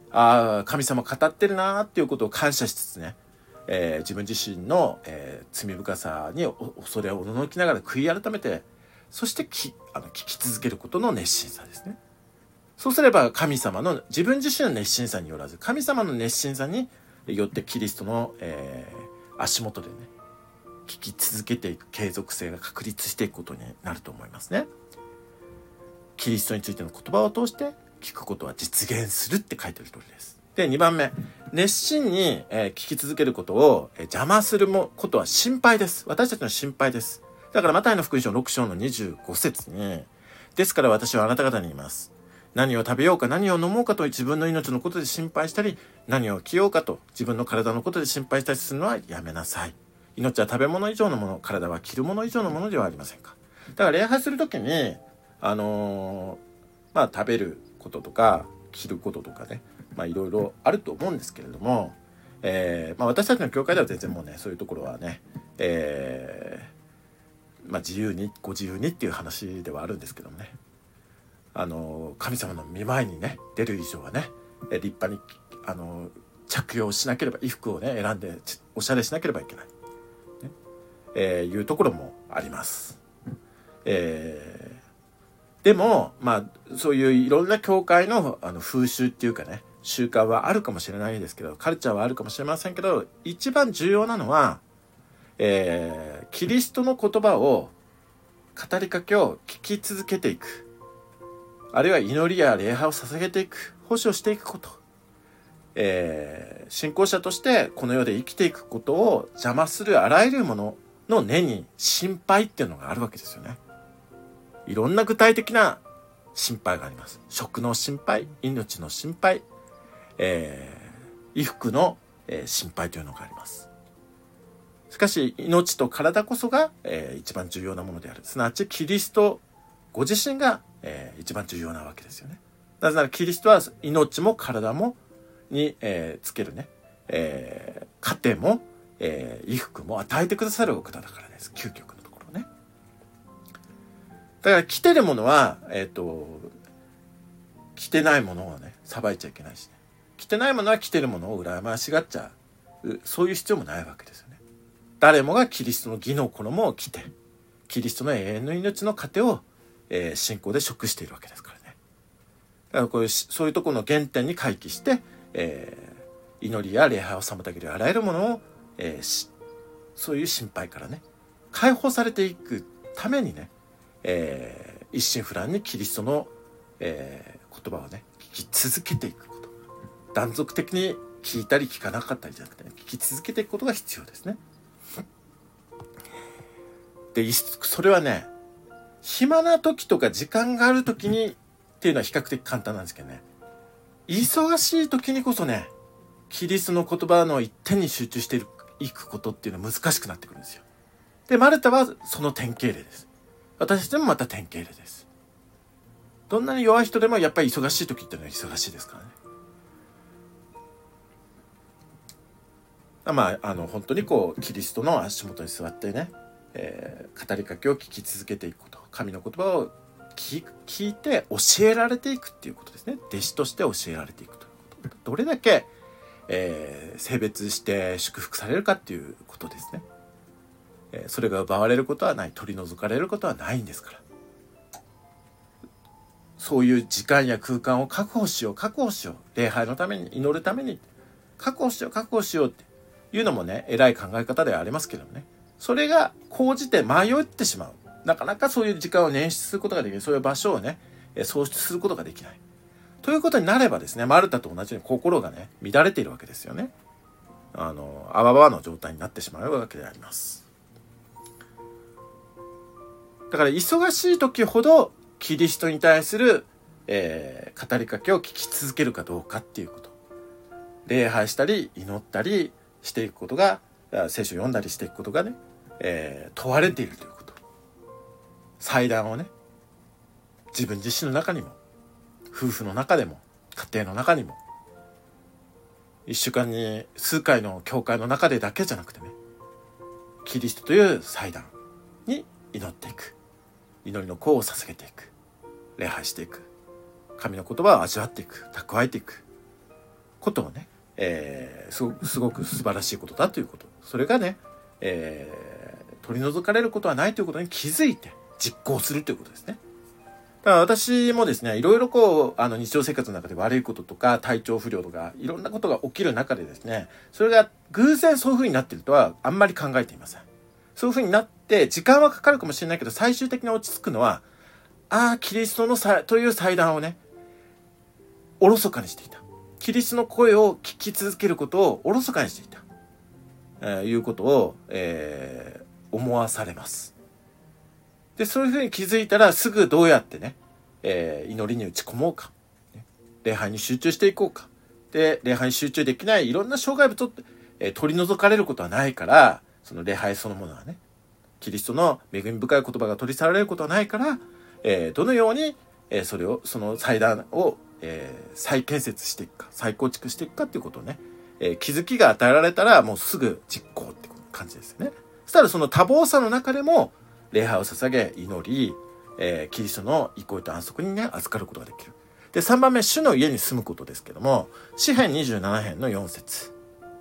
ああ神様語ってるなっていうことを感謝しつつね、えー、自分自身の、えー、罪深さに恐れをおののきながら悔い改めて、そしてきあの聞き続けることの熱心さですね。そうすれば神様の自分自身の熱心さによらず神様の熱心さによってキリストの、えー、足元でね聞き続けていく継続性が確立していくことになると思いますね。キリストについての言葉を通して聞くことは実現するって書いてある通りです。でにばんめ、熱心に、えー、聞き続けることを、えー、邪魔するもことは心配です。私たちの心配です。だからマタイの福音書ろく章のにじゅうご節に、ですから私はあなた方に言います。何を食べようか何を飲もうかと自分の命のことで心配したり、何を着ようかと自分の体のことで心配したりするのはやめなさい。命は食べ物以上のもの、体は着るもの以上のものではありませんか。だから礼拝するときにあのー、まあ食べることとか着ることとかね、まあいろいろあると思うんですけれども、えーまあ、私たちの教会では全然もうねそういうところはね、えーまあ、自由にご自由にっていう話ではあるんですけどもね、あの神様の御前にね出る以上はね立派にあの着用しなければ、衣服をね選んでおしゃれしなければいけない、ねえー、いうところもあります。えー、でもまあそういういろんな教会の、あの風習っていうかね習慣はあるかもしれないですけど、カルチャーはあるかもしれませんけど、一番重要なのは、えー、キリストの言葉を語りかけを聞き続けていく、あるいは祈りや礼拝を捧げていく、奉仕をしていくこと、えー、信仰者としてこの世で生きていくことを邪魔するあらゆるものの根に心配っていうのがあるわけですよね。いろんな具体的な心配があります。食の心配、命の心配、えー、衣服の、えー、心配というのがあります。しかし命と体こそが、えー、一番重要なものである。すなわちキリストご自身が、えー、一番重要なわけですよね。なぜならキリストは命も体もに、えー、つけるね、えー、家庭も、えー、衣服も与えてくださるお方だからです。究極のところね。だから着てるものは、えっと着てないものをねさばいちゃいけないしね。着てないものは着てるものを羨ましがっちゃう、そういう必要もないわけですよね。誰もがキリストの義の衣を着てキリストの永遠の命の糧を、えー、信仰で食しているわけですからね。だからこういうそういうところの原点に回帰して、えー、祈りや礼拝を妨げるあらゆるものを、えー、そういう心配からね解放されていくためにね、えー、一心不乱にキリストの、えー、言葉をね聞き続けていくこと、断続的に聞いたり聞かなかったりじゃなくて、ね、聞き続けていくことが必要ですね。でそれはね暇な時とか時間がある時にっていうのは比較的簡単なんですけどね、忙しい時にこそねキリストの言葉の一点に集中していくことっていうのは難しくなってくるんですよ。でマルタはその典型例です。私たちでもまた典型例です。どんなに弱い人でもやっぱり忙しい時っていうのは忙しいですからね。まああの本当にこうキリストの足元に座ってね、えー、語りかけを聞き続けていくこと、神の言葉を聞, 聞いて教えられていくっていうことですね。弟子として教えられていくということ、どれだけ、えー、性別して祝福されるかっていうことですね。えー、それが奪われることはない、取り除かれることはないんですから、そういう時間や空間を確保しよう確保しよう、礼拝のために祈るために確保しよう確保しようっていうのもね偉い考え方ではありますけどもね、それが高じて迷ってしまう、なかなかそういう時間を捻出することができない、そういう場所をね創出することができないということになればですね、マルタと同じように心がね乱れているわけですよね。あのあわばわの状態になってしまうわけであります。だから忙しい時ほどキリストに対する、えー、語りかけを聞き続けるかどうかっていうこと、礼拝したり祈ったりしていくことが、聖書を読んだりしていくことがね、えー、問われているということ、祭壇をね自分自身の中にも夫婦の中でも家庭の中にも一週間に数回の教会の中でだけじゃなくてね、キリストという祭壇に祈っていく、祈りの功を捧げていく、礼拝していく、神の言葉を味わっていく、蓄えていく、 ことをね、えー、すごく、すごく素晴らしいことだということ。それがね、えー、取り除かれることはないということに気づいて実行するということですね。だから私もですね、いろいろこう、あの日常生活の中で悪いこととか体調不良とかいろんなことが起きる中でですね、それが偶然そういう風になっているとはあんまり考えていません。そういう風になって時間はかかるかもしれないけど、最終的に落ち着くのは、ああ、キリストのさという祭壇をね、おろそかにしていた。キリストの声を聞き続けることをおろそかにしていた。えー、いうことを、えー、思わされます。で、そういうふうに気づいたらすぐどうやってね、えー、祈りに打ち込もうか、ね、礼拝に集中していこうか。で、礼拝に集中できないいろんな障害物を、えー、取り除かれることはないから、その礼拝そのものはね、キリストの恵み深い言葉が取り去られることはないから、えー、どのように、えー、それを、その祭壇を、えー、再建設していくか、再構築していくかっていうことをね、えー、気づきが与えられたらもうすぐ実行って感じですよね。そしたらその多忙さの中でも礼拝を捧げ、祈り、えー、キリストの憩いと安息にね、預かることができる。で、さんばんめ、主の家に住むことですけども、詩編にじゅうなな編のよん節。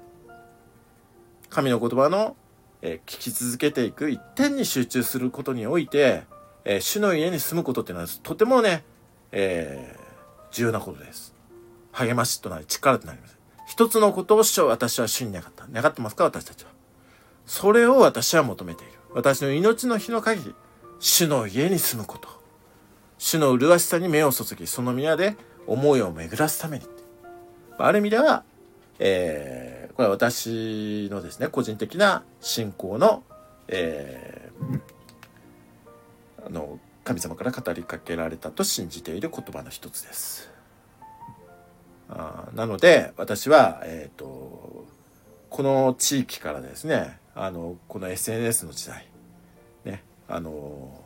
神の言葉の、えー、聞き続けていく一点に集中することにおいて、えー、主の家に住むことっていうのはとてもね、えー、重要なことです。励ましとなり力となります。一つのことを主は私は主に願った。願ってますか、私たちは。それを私は求めている。私の命の日の限り、主の家に住むこと。主の麗しさに目を注ぎ、その宮で思いを巡らすために。ある意味では、えー、これは私のですね、個人的な信仰の、えー、あの、神様から語りかけられたと信じている言葉の一つです。あなので、私は、えっと、この地域からですね、あの、この エスエヌエス の時代、ね、あの、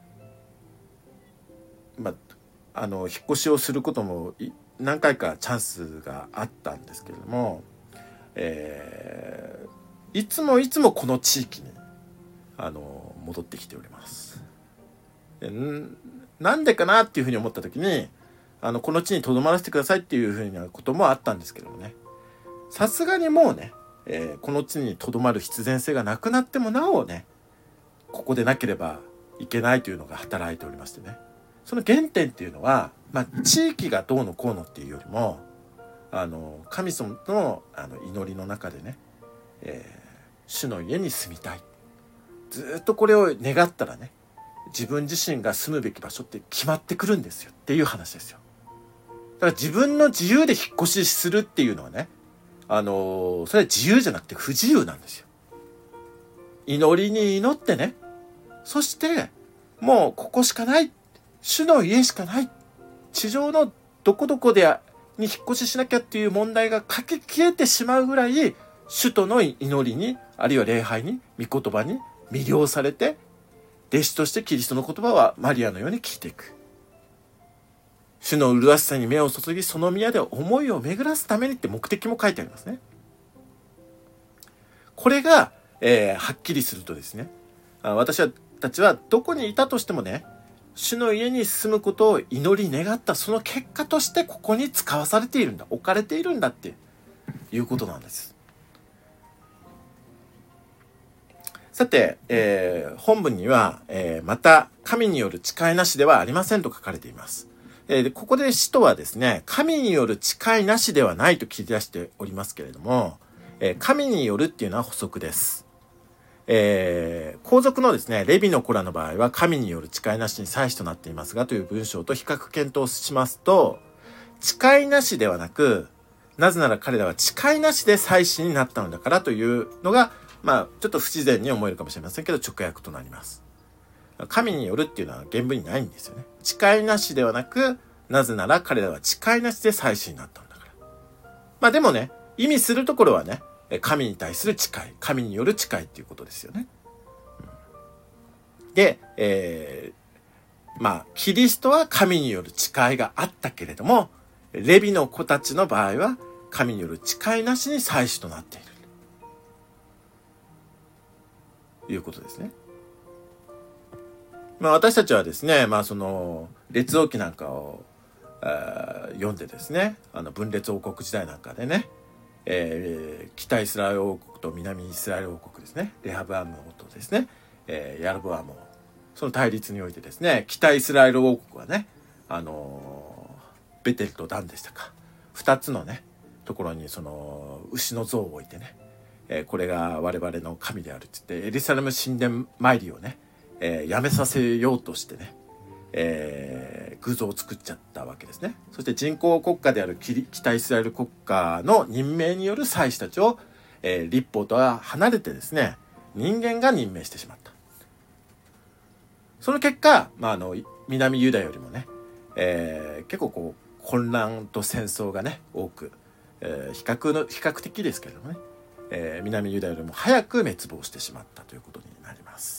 まあ、あの、引っ越しをすることも何回かチャンスがあったんですけれども、えー、いつもいつもこの地域に、あの、戻ってきております。でなんでかなっていうふうに思った時に、あの、この地に留まらせてくださいっていうふうなこともあったんですけどもね、さすがにもうね、えー、この地に留まる必然性がなくなってもなおね、ここでなければいけないというのが働いておりましてね、その原点っていうのは、まあ、地域がどうのこうのっていうよりも、あの神様の、あの祈りの中でね、えー、主の家に住みたい、ずっとこれを願ったらね、自分自身が住むべき場所って決まってくるんですよっていう話ですよ。だから自分の自由で引っ越しするっていうのはね、あのー、それは自由じゃなくて不自由なんですよ。祈りに祈ってね、そしてもうここしかない、主の家しかない、地上のどこどこでに引っ越ししなきゃっていう問題がかけ消えてしまうぐらい、主との祈りに、あるいは礼拝に、御言葉に魅了されて、弟子としてキリストの言葉はマリアのように聞いていく。主の麗しさに目を注ぎ、その宮で思いを巡らすためにって目的も書いてありますね。これが、えー、はっきりするとですね、私たちはどこにいたとしてもね、主の家に住むことを祈り願ったその結果としてここに使わされているんだ、置かれているんだっていうことなんです。さて、えー、本文には、えー、また神による誓いなしではありませんと書かれています。えー、でここで使徒はですね、神による誓いなしではないと切り出しておりますけれども、えー、神によるっていうのは補足です。えー、後続のですね、レビの子らの場合は神による誓いなしに祭司となっていますがという文章と比較検討しますと、誓いなしではなく、なぜなら彼らは誓いなしで祭司になったのだからというのが、まあ、ちょっと不自然に思えるかもしれませんけど、直訳となります。神によるっていうのは原文にないんですよね。誓いなしではなく、なぜなら彼らは誓いなしで祭司になったのだから。まあでもね、意味するところはね、神に対する誓い、神による誓いっていうことですよね。で、えー、まあ、キリストは神による誓いがあったけれども、レビの子たちの場合は神による誓いなしに祭司となっている。ということですね。まあ私たちはですね、まあその、列王記なんかを読んでですね、あの分裂王国時代なんかでね、えー、北イスラエル王国と南イスラエル王国ですね、レハブアム王とですね、えー、ヤロボアム王、その対立においてですね、北イスラエル王国はね、あのー、ベテルとダンでしたか、ふたつのねところにその牛の像を置いてね、えー、これが我々の神であるって言ってエルサレム神殿参りをね、えー、やめさせようとしてね、えー、偶像を作っちゃったわけですね。そして人工国家である北イスラエル国家の任命による祭司たちを、えー、立法とは離れてですね、人間が任命してしまった。その結果、まあ、あの南ユダよりもね、えー、結構こう混乱と戦争がね多く、えー、比較の比較的ですけれどもね、えー、南ユダよりも早く滅亡してしまったということになります。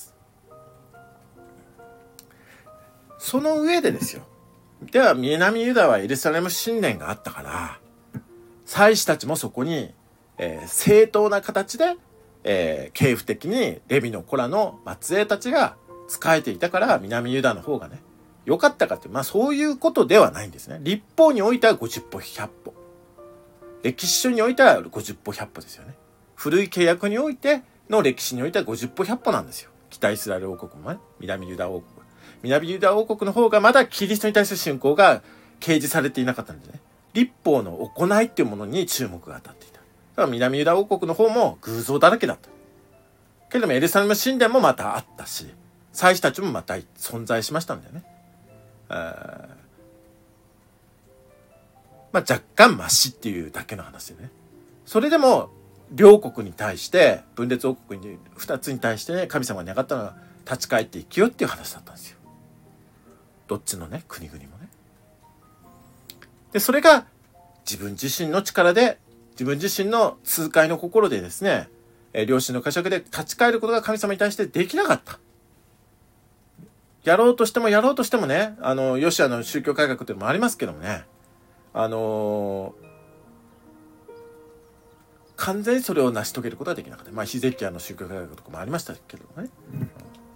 その上でですよ、では南ユダはエルサレム神殿があったから、祭司たちもそこに、えー、正当な形で、えー、系譜的にレビの子らの末裔たちが仕えていたから南ユダの方がね良かったかって、まあそういうことではないんですね。立法においてはごじゅっぽひゃっぽ、歴史書においてはごじゅっぽひゃっぽですよね。古い契約においての歴史においてはごじゅっぽひゃっぽなんですよ。北イスラエル王国もね、南ユダ王国、南ユダ王国の方がまだキリストに対する信仰が掲示されていなかったんでね、立法の行いっていうものに注目が当たっていた。だから南ユダ王国の方も偶像だらけだった。けれどもエルサレム神殿もまたあったし、祭司たちもまた存在しましたんだよね。あまあ若干マシっていうだけの話でね。それでも両国に対して分裂王国にふたつに対して、ね、神様が願ったのは立ち返っていきよっていう話だったんですよ。どっちのね国々もね。でそれが自分自身の力で、自分自身の痛快の心でですね、え良心の呵責で立ち返ることが神様に対してできなかった。やろうとしてもやろうとしてもね、あのヨシアの宗教改革っていうのもありますけどもね、あのー、完全にそれを成し遂げることはできなかった。まあヒゼキヤの宗教改革とかもありましたけどね、うん、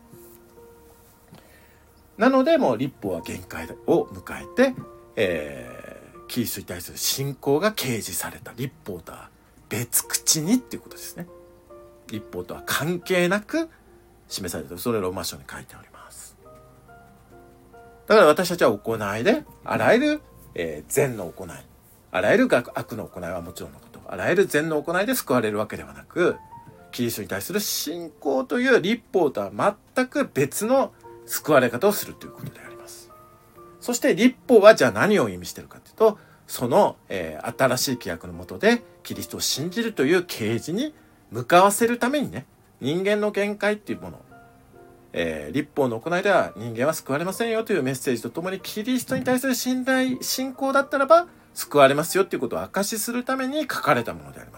なのでもう立法は限界を迎えて、えー、キリストに対する信仰が掲示された。立法とは別口にっていうことですね。立法とは関係なく示された。それをローマ書に書いております。だから私たちは行いであらゆる、えー、善の行い、あらゆる悪の行いはもちろんのこと、あらゆる善の行いで救われるわけではなく、キリストに対する信仰という立法とは全く別の救われ方をするということであります。そして立法はじゃあ何を意味しているかというと、その、えー、新しい規約の下でキリストを信じるという啓示に向かわせるためにね、人間の限界っていうもの、えー、立法の行いでは人間は救われませんよというメッセージとともに、キリストに対する信頼信仰だったらば救われますよということを証しするために書かれたものであります。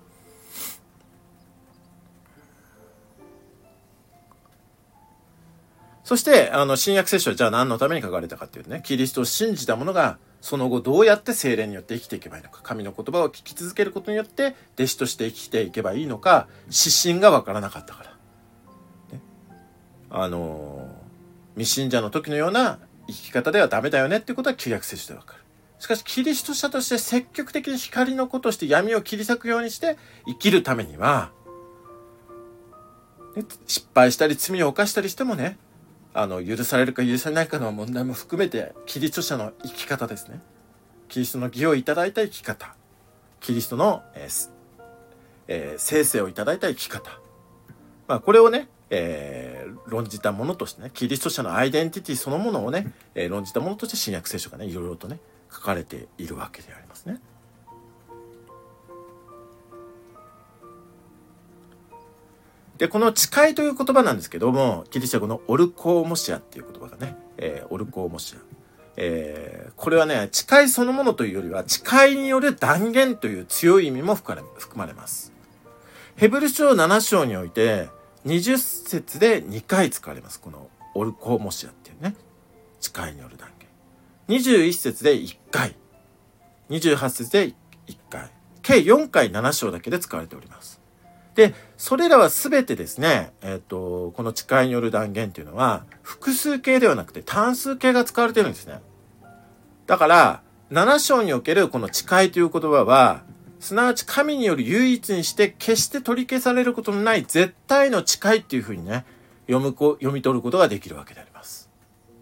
そしてあの新約聖書はじゃあ何のために書かれたかというとね、キリストを信じた者がその後どうやって聖霊によって生きていけばいいのか、神の言葉を聞き続けることによって弟子として生きていけばいいのか、指針が分からなかったから、ね、あの未信者の時のような生き方ではダメだよねっていうことは旧約聖書で分かる。しかしキリスト者として積極的に光の子として闇を切り裂くようにして生きるためには、ね、失敗したり罪を犯したりしてもね、あの許されるか許されないかの問題も含めて、キリスト者の生き方ですね、キリストの義をいただいた生き方、キリストの、えーえー、聖性をいただいた生き方、まあ、これをね、えー、論じたものとしてね、キリスト者のアイデンティティそのものをね、えー、論じたものとして新約聖書がねいろいろとね書かれているわけでありますね。でこの誓いという言葉なんですけども、ギリシャ語のオルコーモシアっていう言葉がね、えー、オルコーモシア、えー、これはね誓いそのものというよりは誓いによる断言という強い意味も含まれます。ヘブル書なな章においてにじゅっ節でにかい使われます、このオルコーモシアっていうね誓いによる断言。にじゅういち節でいっかい、にじゅうはち節でいっかい、計よんかいなな章だけで使われております。でそれらは全てですね、えーと、この誓いによる断言というのは複数形ではなくて単数形が使われているんですね。 だからなな章におけるこの誓いという言葉は、すなわち神による唯一にして決して取り消されることのない絶対の誓いっていうふうにね、読むこ読み取ることができるわけであります。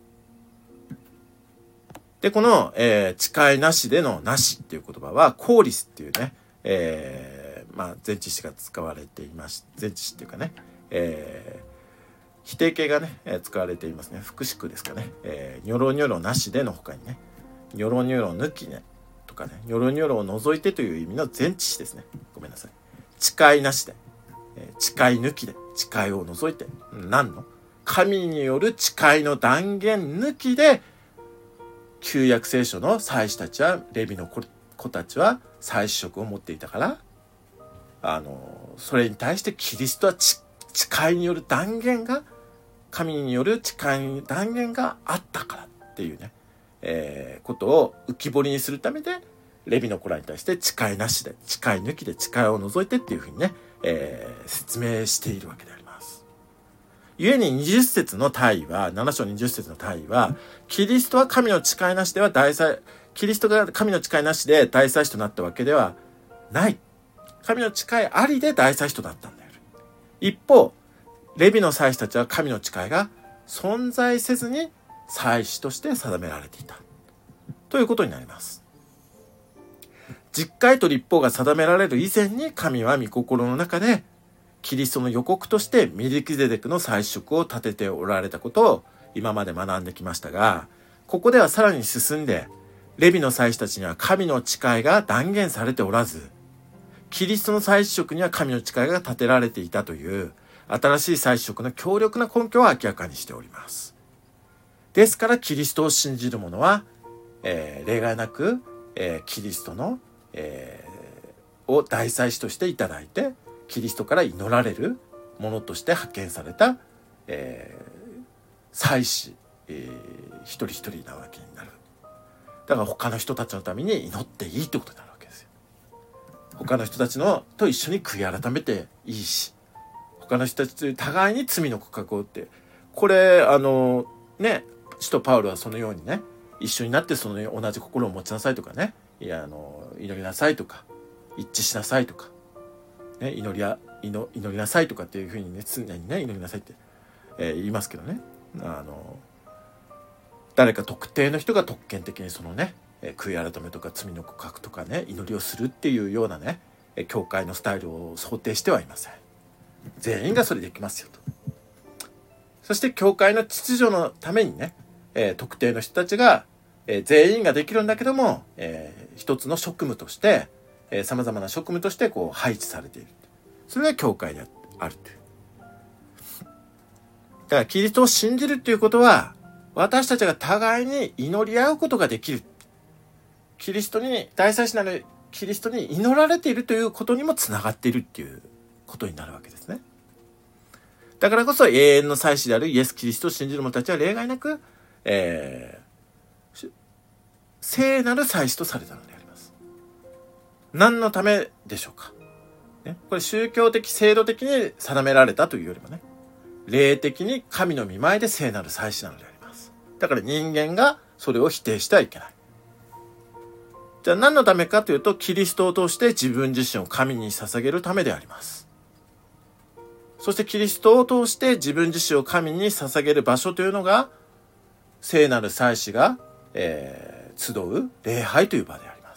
で、この、えー、誓いなしでのなしっていう言葉は、コーリスっていうね、えー、まあ前置詞が使われていまし、前置詞っていうかね、えー、否定形がね、えー、使われていますね。副詞句ですかね。えー、ニョロニョロなしでの他にね、ニョロニョロ抜きね、とかね、ニョロニョロを除いてという意味の前置詞ですね。ごめんなさい。誓いなしで、えー、誓い抜きで、誓いを除いて、何の神による誓いの断言抜きで、旧約聖書の祭司たちは、レビの 子, 子たちは祭司職を持っていたから、あのそれに対してキリストは誓いによる断言が、神による誓いに断言があったからっていうね、えー、ことを浮き彫りにするためで、レビの子らに対して誓いなしで、誓い抜きで、誓いを除いてっていうふうにね、えー、説明しているわけであります。故ににじゅっ節の大意は、なな章にじゅっ節の大意は、キリストは神の誓いなしでは大祭、キリストが神の誓いなしで大祭司となったわけではない。神の誓いありで大祭司となったんだよ。一方、レビの祭司たちは神の誓いが存在せずに祭司として定められていた。ということになります。実戒と律法が定められる以前に、神は御心の中でキリストの予告としてミルキゼデクの祭司職を立てておられたことを今まで学んできましたが、ここではさらに進んで、レビの祭司たちには神の誓いが断言されておらず、キリストの祭司職には神の誓いが立てられていたという新しい祭司職の強力な根拠を明らかにしております。ですからキリストを信じる者は、えー、例外なく、えー、キリストの、えー、を大祭司としていただいて、キリストから祈られるものとして派遣された、えー、祭司、えー、一人一人なわけになる。だから他の人たちのために祈っていいってことになるわけですよ。他の人たちのと一緒に悔い改めていいし、他の人たちと互いに罪の告白をって、これあのね、使徒パウロはそのようにね、一緒になってその同じ心を持ちなさいとかね、いやあの祈りなさいとか、一致しなさいとか、ね、祈りや祈祈りなさいとかっていうふうにね、常にね祈りなさいって、えー、言いますけどね、あの誰か特定の人が特権的にそのね、えー、悔い改めとか罪の告白とかね、祈りをするっていうようなね、教会のスタイルを想定してはいません。全員がそれできますよと。そして教会の秩序のためにね、えー、特定の人たちが、えー、全員ができるんだけども、えー、一つの職務としてさまざまな職務としてこう配置されている。それが教会であるという。だからキリストを信じるということは、私たちが互いに祈り合うことができる。キリストに、大祭司なるキリストに祈られているということにもつながっているっていうことになるわけですね。だからこそ永遠の祭司であるイエス・キリストを信じる者たちは例外なく、えー、聖なる祭司とされたのであります。何のためでしょうか、ね、これ宗教的制度的に定められたというよりもね、霊的に神の御前で聖なる祭司なのであります。だから人間がそれを否定してはいけない。じゃあ何のためかというと、キリストを通して自分自身を神に捧げるためであります。そしてキリストを通して自分自身を神に捧げる場所というのが、聖なる祭司が、えー、集う礼拝という場であります。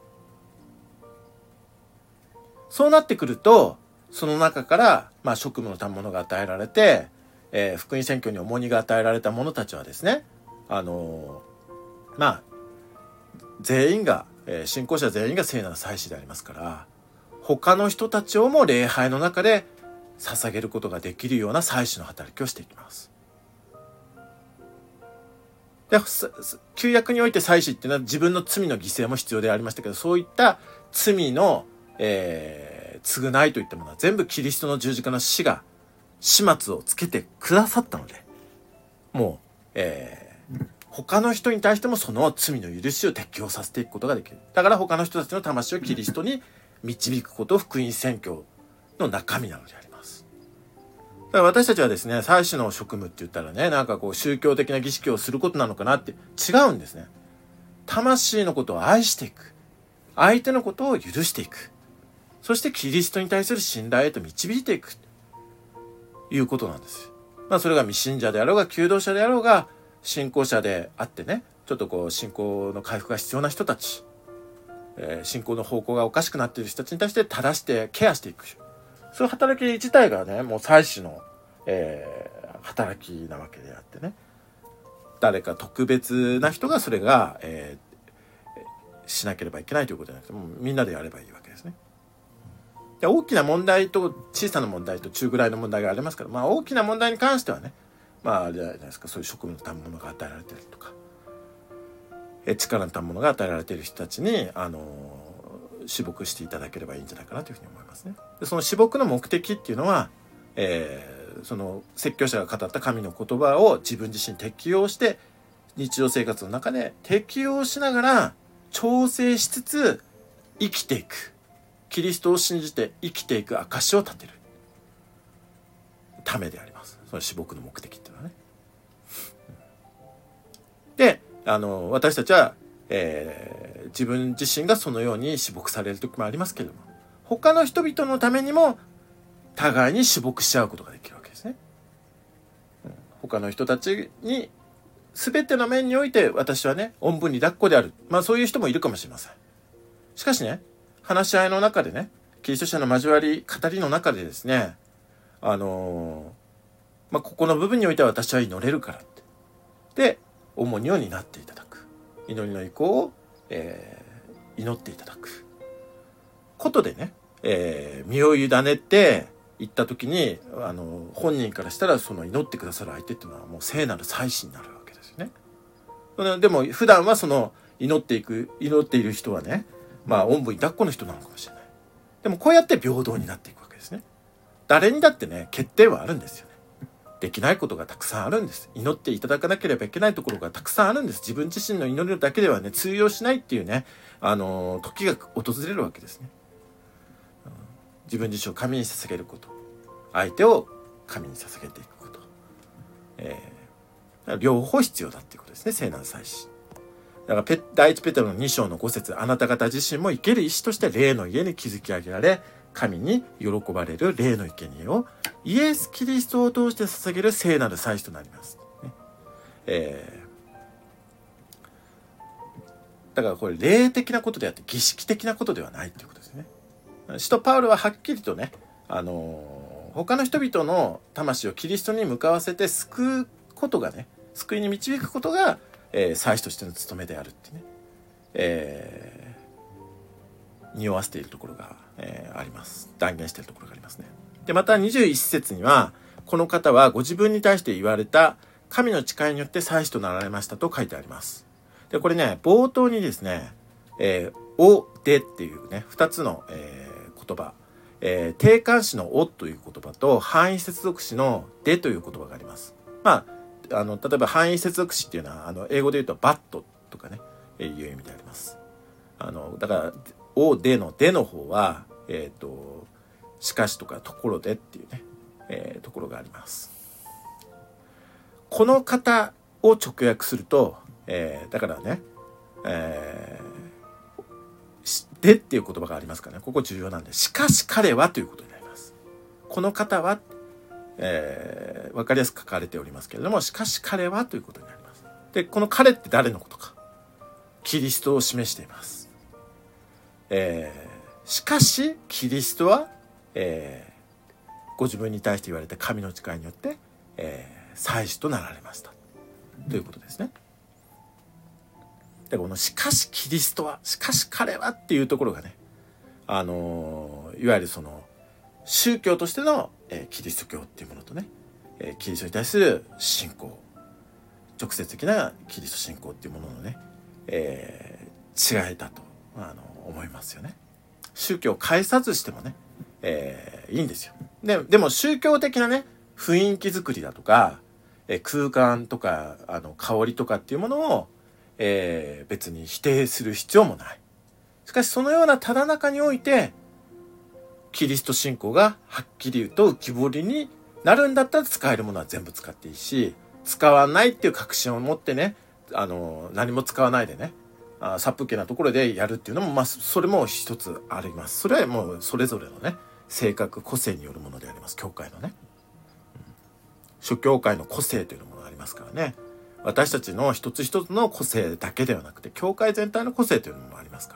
そうなってくると、その中から、まあ、職務の賜物が与えられて、えー、福音宣教に重荷が与えられた者たちはですね、あのー、まあ全員が、えー、信仰者全員が聖なる祭司でありますから、他の人たちをも礼拝の中で捧げることができるような祭司の働きをしていきます。で、旧約において祭司っていうのは自分の罪の犠牲も必要でありましたけど、そういった罪の、えー、償いといったものは全部キリストの十字架の死が始末をつけてくださったので、もう、えー、他の人に対してもその罪の許しを適用させていくことができる。だから他の人たちの魂をキリストに導くことを福音宣教の中身なのであります。だから私たちはですね、祭司の職務って言ったらね、なんかこう宗教的な儀式をすることなのかなって違うんですね。 魂のことを愛していく。相手のことを許していく。そしてキリストに対する信頼へと導いていく。ということなんですよ。まあそれが未信者であろうが、求道者であろうが、信仰者であってね、ちょっとこう信仰の回復が必要な人たち、えー、信仰の方向がおかしくなっている人たちに対して正してケアしていく。そういう働き自体がね、もう祭司の、えー、働きなわけであってね。誰か特別な人がそれが、えー、しなければいけないということじゃなくて、もうみんなでやればいいわけですね。で、大きな問題と小さな問題と中ぐらいの問題がありますから、まあ大きな問題に関してはね、まああれじゃないですか、そういう職務の賜物が与えられているとか、え力の賜物が与えられている人たちに、あのー、私牧していただければいいんじゃないかなというふうに思いますね。でその私牧の目的っていうのは、えー、その説教者が語った神の言葉を自分自身適用して日常生活の中で適用しながら調整しつつ生きていく、キリストを信じて生きていく証を立てるためであります。その私牧の目的っていうのはね。で、あの私たちは、えー、自分自身がそのように私牧される時もありますけれども、他の人々のためにも互いに私牧し合うことができるわけですね。うん、他の人たちに全ての面において私はね、おんぶに抱っこである。まあそういう人もいるかもしれません。しかしね、話し合いの中でね、キリスト者の交わり、語りの中でですね、あのー、まあここの部分においては私は祈れるからって。で、重荷を担っていただく。祈りの意向を、えー、祈っていただく。ことでね、えー、身を委ねて行った時に、あの、本人からしたらその祈ってくださる相手っていうのはもう聖なる祭司になるわけですよね。でも普段はその祈っていく、祈っている人はね、まあ、おんぶに抱っこの人なのかもしれない。でもこうやって平等になっていくわけですね。誰にだってね、欠点はあるんですよね。できないことがたくさんあるんです。祈っていただかなければいけないところがたくさんあるんです。自分自身の祈るだけではね、通用しないっていうね、あの、時が訪れるわけですね。自分自身を神に捧げること。相手を神に捧げていくこと。えー、両方必要だっていうことですね、聖なる祭司。だからペ第一ペテロのに章のご節、あなた方自身も生ける石として霊の家に築き上げられ、神に喜ばれる霊の生贄をイエス・キリストを通して捧げる聖なる祭司となります。ねえー、だからこれ霊的なことであって儀式的なことではないということですね。使徒パウロははっきりとね、あのー、他の人々の魂をキリストに向かわせて救うことがね、救いに導くことが、えー、祭司としての務めであるってね、えー、匂わせているところが、えー、あります。断言しているところがありますね。で、またにじゅういち節には、この方はご自分に対して言われた神の誓いによって祭司となられましたと書いてあります。で、これね、冒頭にですね、えー、お、でっていうね、二つの、えー言葉、えー、定冠詞のおという言葉と範囲接続詞のでという言葉があります。まあ、あの例えば範囲接続詞っていうのはあの英語で言うとバットとかね、えー、いう意味であります。あのだからおでのでの方はえっ、ー、としかしとかところでっていうね、えー、ところがあります。この方を直訳すると、えー、だからね、えーでっていう言葉がありますからね、ここ重要なんで、しかし彼はということになります。この方は、えー、分かりやすく書かれておりますけれども、しかし彼はということになります。で、この彼って誰のことか。キリストを示しています。えー、しかし、キリストは、えー、ご自分に対して言われた神の誓いによって、えー、祭司となられました。ということですね。でこのしかしキリストはしかし彼はっていうところがね、あのー、いわゆるその宗教としての、えー、キリスト教っていうものとね、えー、キリストに対する信仰、直接的なキリスト信仰っていうもののね、えー、違いだと、あの思いますよね。宗教を介さずしてもね、えー、いいんですよ。で、でも宗教的なね雰囲気作りだとか、えー、空間とかあの香りとかっていうものをえー、別に否定する必要もない。しかしそのようなただ中においてキリスト信仰がはっきり言うと浮き彫りになるんだったら使えるものは全部使っていいし、使わないっていう確信を持ってね、あの何も使わないでね、 あ殺風景なところでやるっていうのも、まあ、それも一つあります。それはもうそれぞれのね、性格、個性によるものであります。教会のね。諸教会の個性というものがありますからね。私たちの一つ一つの個性だけではなくて、教会全体の個性というのもありますから。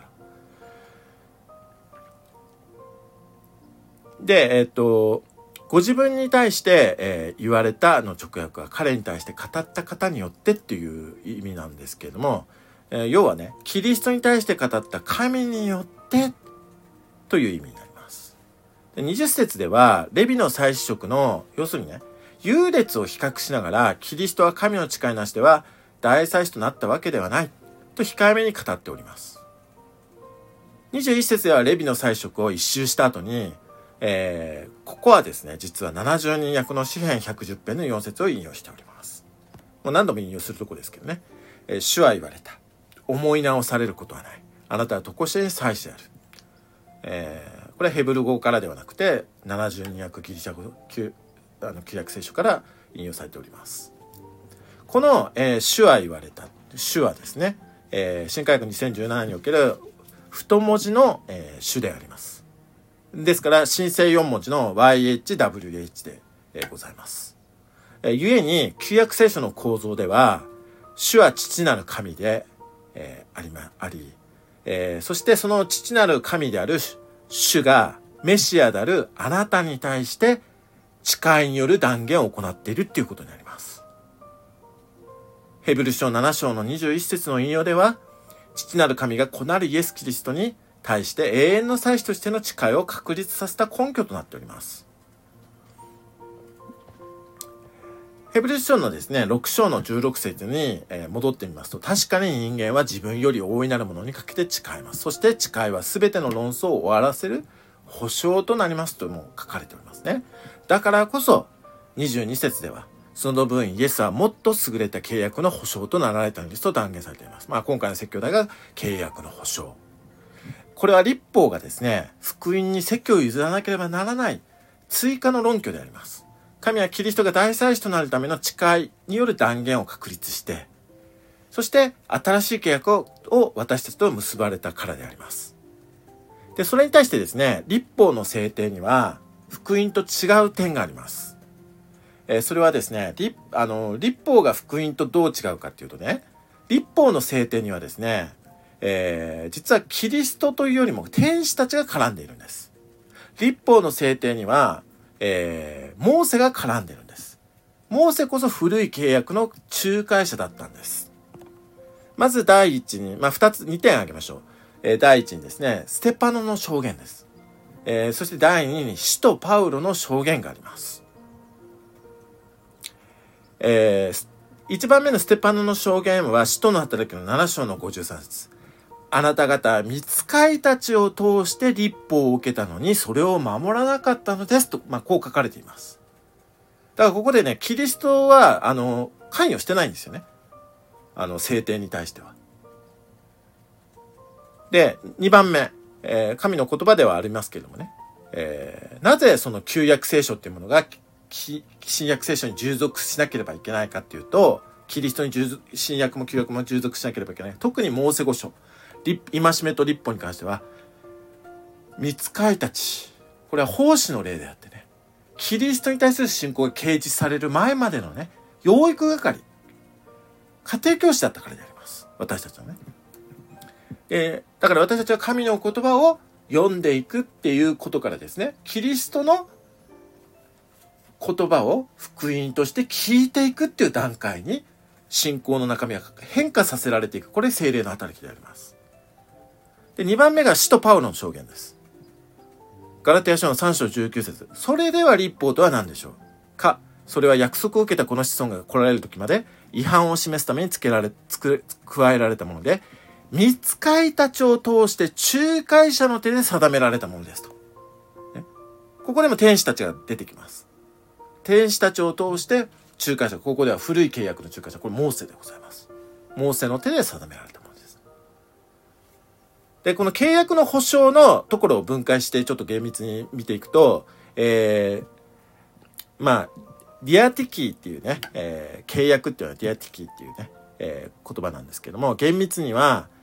で、えっと、ご自分に対して、えー、言われたの直訳は、彼に対して語った方によってっていう意味なんですけれども、えー、要はね、キリストに対して語った神によってという意味になります。でにじゅっ節では、レビの祭司職の、要するにね、優劣を比較しながら、キリストは神の誓いなしでは大祭司となったわけではないと控えめに語っております。にじゅういっ節ではレビの祭司職を一周した後に、えー、ここはですね、実はななじゅうにん訳の詩編ひゃくじゅう編のよん節を引用しております。もう何度も引用するところですけどね。えー、主は言われた。思い直されることはない。あなたは常しえに祭司である。えー、これはヘブル語からではなくて、ななじゅうにん訳ギリシャ語、旧あの旧約聖書から引用されております。この、えー、主は言われた。主はですね、えー、新科学にせんじゅうななにおける太文字の、えー、主であります。ですから、新聖よん文字の ワイエイチダブリューエイチ で、えー、ございます。えー、故に、旧約聖書の構造では、主は父なる神で、えー、ありま、あり、えー、そしてその父なる神である主が、メシアであるあなたに対して、誓いによる断言を行っているっていうことになります。ヘブル書なな章のにじゅういち節の引用では、父なる神が子なるイエス・キリストに対して永遠の祭司としての誓いを確立させた根拠となっております。ヘブル書のですね、ろく章のじゅうろく節に戻ってみますと、確かに人間は自分より大いなるものにかけて誓います。そして誓いは全ての論争を終わらせる保証となりますとも書かれておりますね。だからこそにじゅうに節では、その分イエスはもっと優れた契約の保証となられたのですと断言されています。まあ今回の説教題が契約の保証。これは律法がですね、福音に説教を譲らなければならない追加の論拠であります。神はキリストが大祭司となるための誓いによる断言を確立して、そして新しい契約を私たちと結ばれたからであります。で、それに対してですね、律法の制定には福音と違う点があります。えー、それはですね、律、あの、律法が福音とどう違うかっていうとね、律法の制定にはですね、えー、実はキリストというよりも天使たちが絡んでいるんです。律法の制定には、えー、モーセが絡んでいるんです。モーセこそ古い契約の仲介者だったんです。まず第一に、まあ、二つ、二点挙げましょう。えー、第一にですね、ステパノの証言です。えー、そして第二に使徒パウロの証言があります。えー、一番目のステパノの証言は使徒の働きのなな章のごじゅうさん節。あなた方は御使いたちを通して律法を受けたのにそれを守らなかったのですと、まあ、こう書かれています。だからここでね、キリストはあの関与してないんですよね。あの制定に対しては。で、にばんめ、えー、神の言葉ではありますけれどもね、えー、なぜその旧約聖書っていうものが新約聖書に従属しなければいけないかっていうと、キリストに従属、新約も旧約も従属しなければいけない。特にモーセ五書、戒めと律法に関しては、御使いたち、これは奉仕の例であってね、キリストに対する信仰が掲示される前までのね、養育係、家庭教師だったからであります。私たちはね。えー、だから私たちは神の言葉を読んでいくっていうことからですね、キリストの言葉を福音として聞いていくっていう段階に信仰の中身が変化させられていく。これ聖霊の働きであります。で、にばんめが使徒パウロの証言です。ガラテヤ書のさん章じゅうきゅう節。それでは律法とは何でしょうか。それは約束を受けたこの子孫が来られる時まで違反を示すためにつけられ、つく、加えられたもので、御使いたちを通して仲介者の手で定められたものですと。ね、ここでも天使たちが出てきます。天使たちを通して仲介者、ここでは古い契約の仲介者、これモーセでございます。モーセの手で定められたものです。で、この契約の保証のところを分解してちょっと厳密に見ていくと、えー、まあ、ディアティキーっていうね、えー、契約っていうのはディアティキーっていうね、えー、言葉なんですけども、厳密には、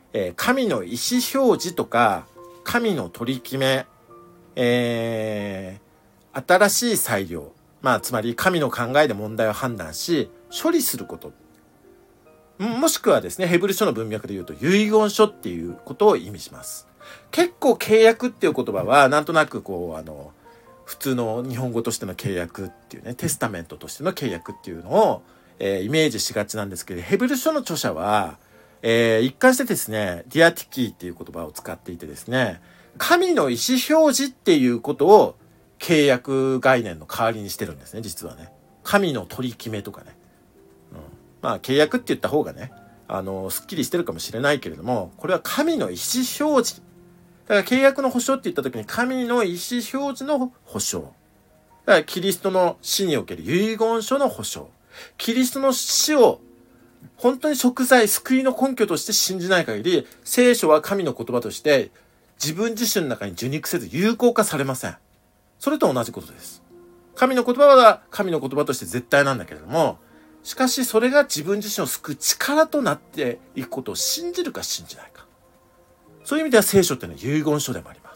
えー、神の意思表示とか、神の取り決め、えー、新しい裁量、まあつまり神の考えで問題を判断し処理すること、もしくはですね、ヘブル書の文脈で言うと遺言書っていうことを意味します。結構契約っていう言葉はなんとなくこうあの普通の日本語としての契約っていうね、テスタメントとしての契約っていうのを、えー、イメージしがちなんですけど、ヘブル書の著者は、えー、一貫してですね、ディアティキーっていう言葉を使っていてですね、神の意思表示っていうことを契約概念の代わりにしてるんですね、実はね。神の取り決めとかね。うん、まあ契約って言った方がね、あの、すっきりしてるかもしれないけれども、これは神の意思表示。だから契約の保証って言った時に神の意思表示の保証。だからキリストの死における遺言書の保証。キリストの死を本当に贖罪、救いの根拠として信じない限り、聖書は神の言葉として自分自身の中に受肉せず有効化されません。それと同じことです。神の言葉は神の言葉として絶対なんだけれども、しかしそれが自分自身を救う力となっていくことを信じるか信じないか。そういう意味では聖書っていうのは遺言書でもあります。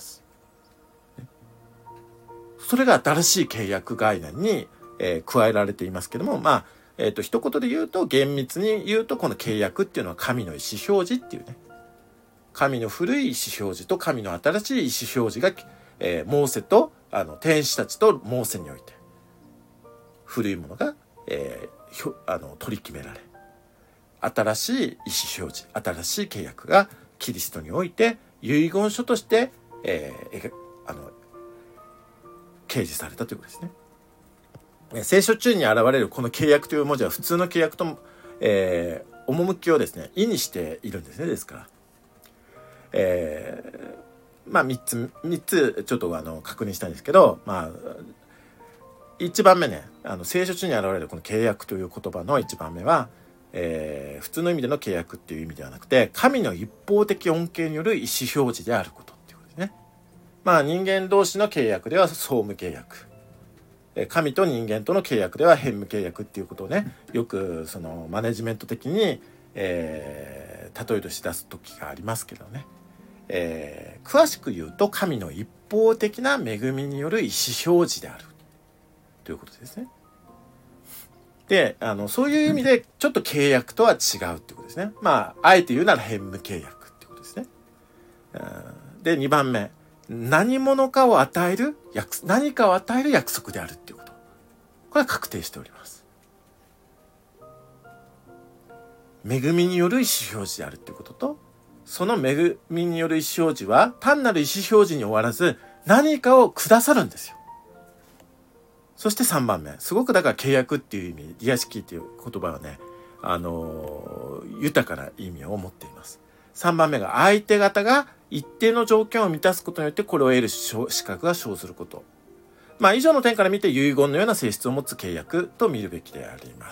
それが新しい契約概念に、えー、加えられていますけども、まあ、えっと、一言で言うと、厳密に言うと、この契約っていうのは神の意思表示っていうね、神の古い意思表示と神の新しい意思表示が、えー、モーセと、あの、天使たちとモーセにおいて、古いものが、えー、あの、取り決められ、新しい意思表示、新しい契約がキリストにおいて、遺言書として、えー、あの、掲示されたということですね。聖書中に現れるこの契約という文字は普通の契約と、えー、趣をですね、意にしているんですね。ですから、えー、まあみっつ、みっつちょっとあの確認したいんですけど、まあ、いちばんめね、あの聖書中に現れるこの契約という言葉のいちばんめは、えー、普通の意味での契約っていう意味ではなくて、神の一方的恩恵による意思表示であることっていうことですね。まあ人間同士の契約では総務契約。神と人間との契約では変務契約っていうことをね、よくそのマネジメント的に、えー、例えとして出す時がありますけどね、えー、詳しく言うと神の一方的な恵みによる意思表示であるということですね。で、あのそういう意味でちょっと契約とは違うっていうことですね。まああえて言うなら変務契約っていうことですね。で、にばんめ、何者かを与える約何かを与える約束であるっていうこと、これは確定しております。恵みによる意思表示であるっていうことと、その恵みによる意思表示は単なる意思表示に終わらず何かをくださるんですよ。そしてさんばんめ、すごくだから契約っていう意味、ディアシキーっていう言葉はね、あのー、豊かな意味を持っています。さんばんめが相手方が一定の条件を満たすことによってこれを得る資格が生ずること。まあ以上の点から見て遺言のような性質を持つ契約と見るべきであります。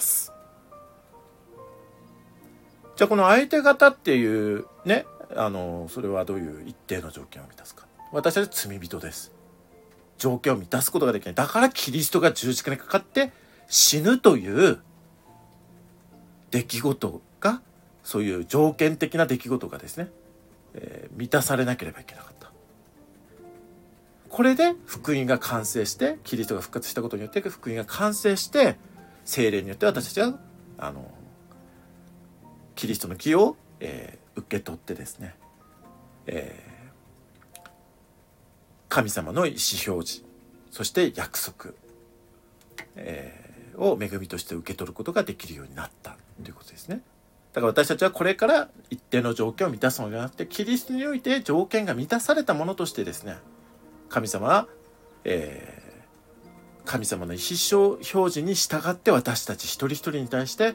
じゃあこの相手方っていうね、あのそれはどういう一定の条件を満たすか。私たち罪人です。条件を満たすことができない。だからキリストが十字架にかかって死ぬという出来事が、そういう条件的な出来事がですね、えー、満たされなければいけなかった。これで福音が完成して、キリストが復活したことによって福音が完成して、聖霊によって私たちはあのキリストの義を、えー、受け取ってですね、えー、神様の意思表示、そして約束、えー、を恵みとして受け取ることができるようになったということですね。だから私たちはこれから一定の条件を満たすのではなくて、キリストにおいて条件が満たされたものとしてですね、神様は、えー、神様の意思表示に従って私たち一人一人に対して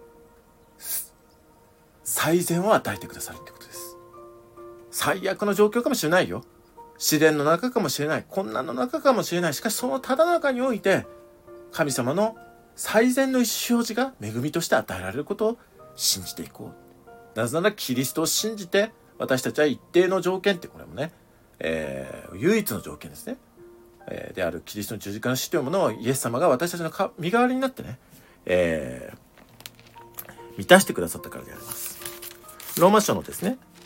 最善を与えてくださるということです。最悪の状況かもしれないよ。試練の中かもしれない。困難の中かもしれない。しかしそのただ中において神様の最善の意思表示が恵みとして与えられることを信じていこう。なぜならキリストを信じて私たちは一定の条件って、これもね、えー、唯一の条件ですね、えー、であるキリストの十字架の死というものをイエス様が私たちの身代わりになってね、えー、満たしてくださったからであります。ローマ書のですね、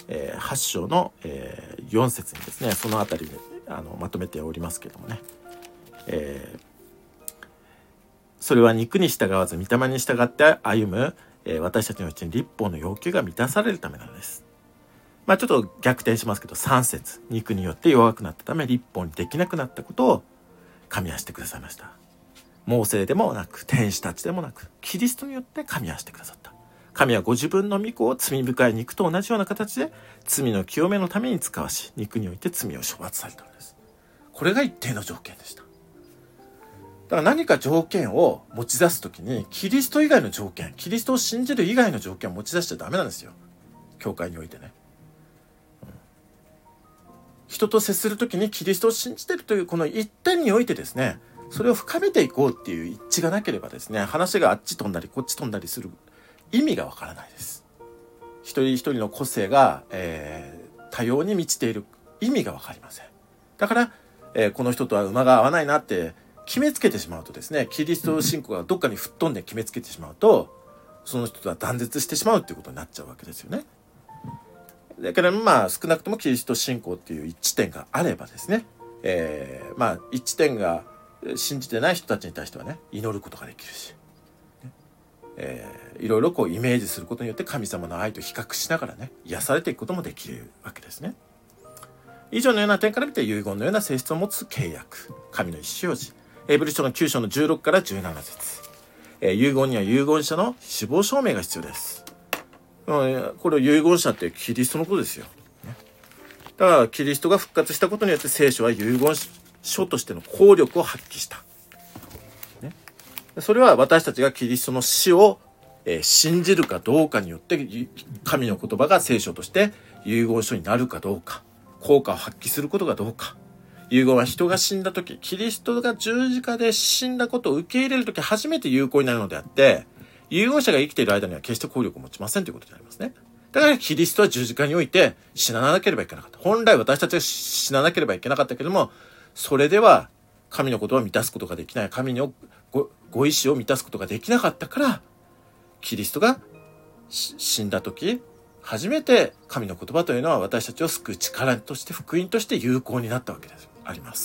えー、はち章の、えー、よん節にですね、そのあたりであのまとめておりますけどもね、えー、それは肉に従わず御霊に従って歩む、えー、私たちのうちに律法の要求が満たされるためなのです。まあちょっと逆転しますけど、さん節、肉によって弱くなったため律法にできなくなったことを神はしてくださいました。モーセでもなく天使たちでもなくキリストによって神はしてくださった。神はご自分の御子を罪深い肉と同じような形で罪の清めのために使わし、肉において罪を処罰されたのです。これが一定の条件でした。だから何か条件を持ち出すときに、キリスト以外の条件、キリストを信じる以外の条件を持ち出しちゃダメなんですよ、教会においてね。うん、人と接するときにキリストを信じているというこの一点においてですね、それを深めていこうっていう一致がなければですね、話があっち飛んだりこっち飛んだりする意味がわからないです。一人一人の個性が、えー、多様に満ちている意味がわかりません。だから、えー、この人とは馬が合わないなって決めつけてしまうとですね、キリスト信仰がどっかに吹っ飛んで決めつけてしまうと、その人とは断絶してしまうっていうことになっちゃうわけですよね。だからまあ少なくともキリスト信仰っていう一致点があればですね、えー、まあ一致点が信じてない人たちに対してはね、祈ることができるし、ねえー、いろいろこうイメージすることによって神様の愛と比較しながらね、癒されていくこともできるわけですね。以上のような点から見て遺言のような性質を持つ契約、神の意思表示、ヘブル書のきゅう章のじゅうろくからじゅうなな節、えー、遺言には遺言者の死亡証明が必要です。これ遺言者ってキリストのことですよ。だからキリストが復活したことによって聖書は遺言書としての効力を発揮した。ね、それは私たちがキリストの死を、えー、信じるかどうかによって神の言葉が聖書として遺言書になるかどうか、効果を発揮することがどうか。遺言は人が死んだ時、キリストが十字架で死んだことを受け入れる時初めて有効になるのであって、遺言者が生きている間には決して効力を持ちませんということでありますね。だからキリストは十字架において死ななければいけなかった。本来私たちが死ななければいけなかったけれども、それでは神のことを満たすことができない、神の ご, ご意志を満たすことができなかったから、キリストが死んだ時初めて神の言葉というのは私たちを救う力として福音として有効になったわけです。あります。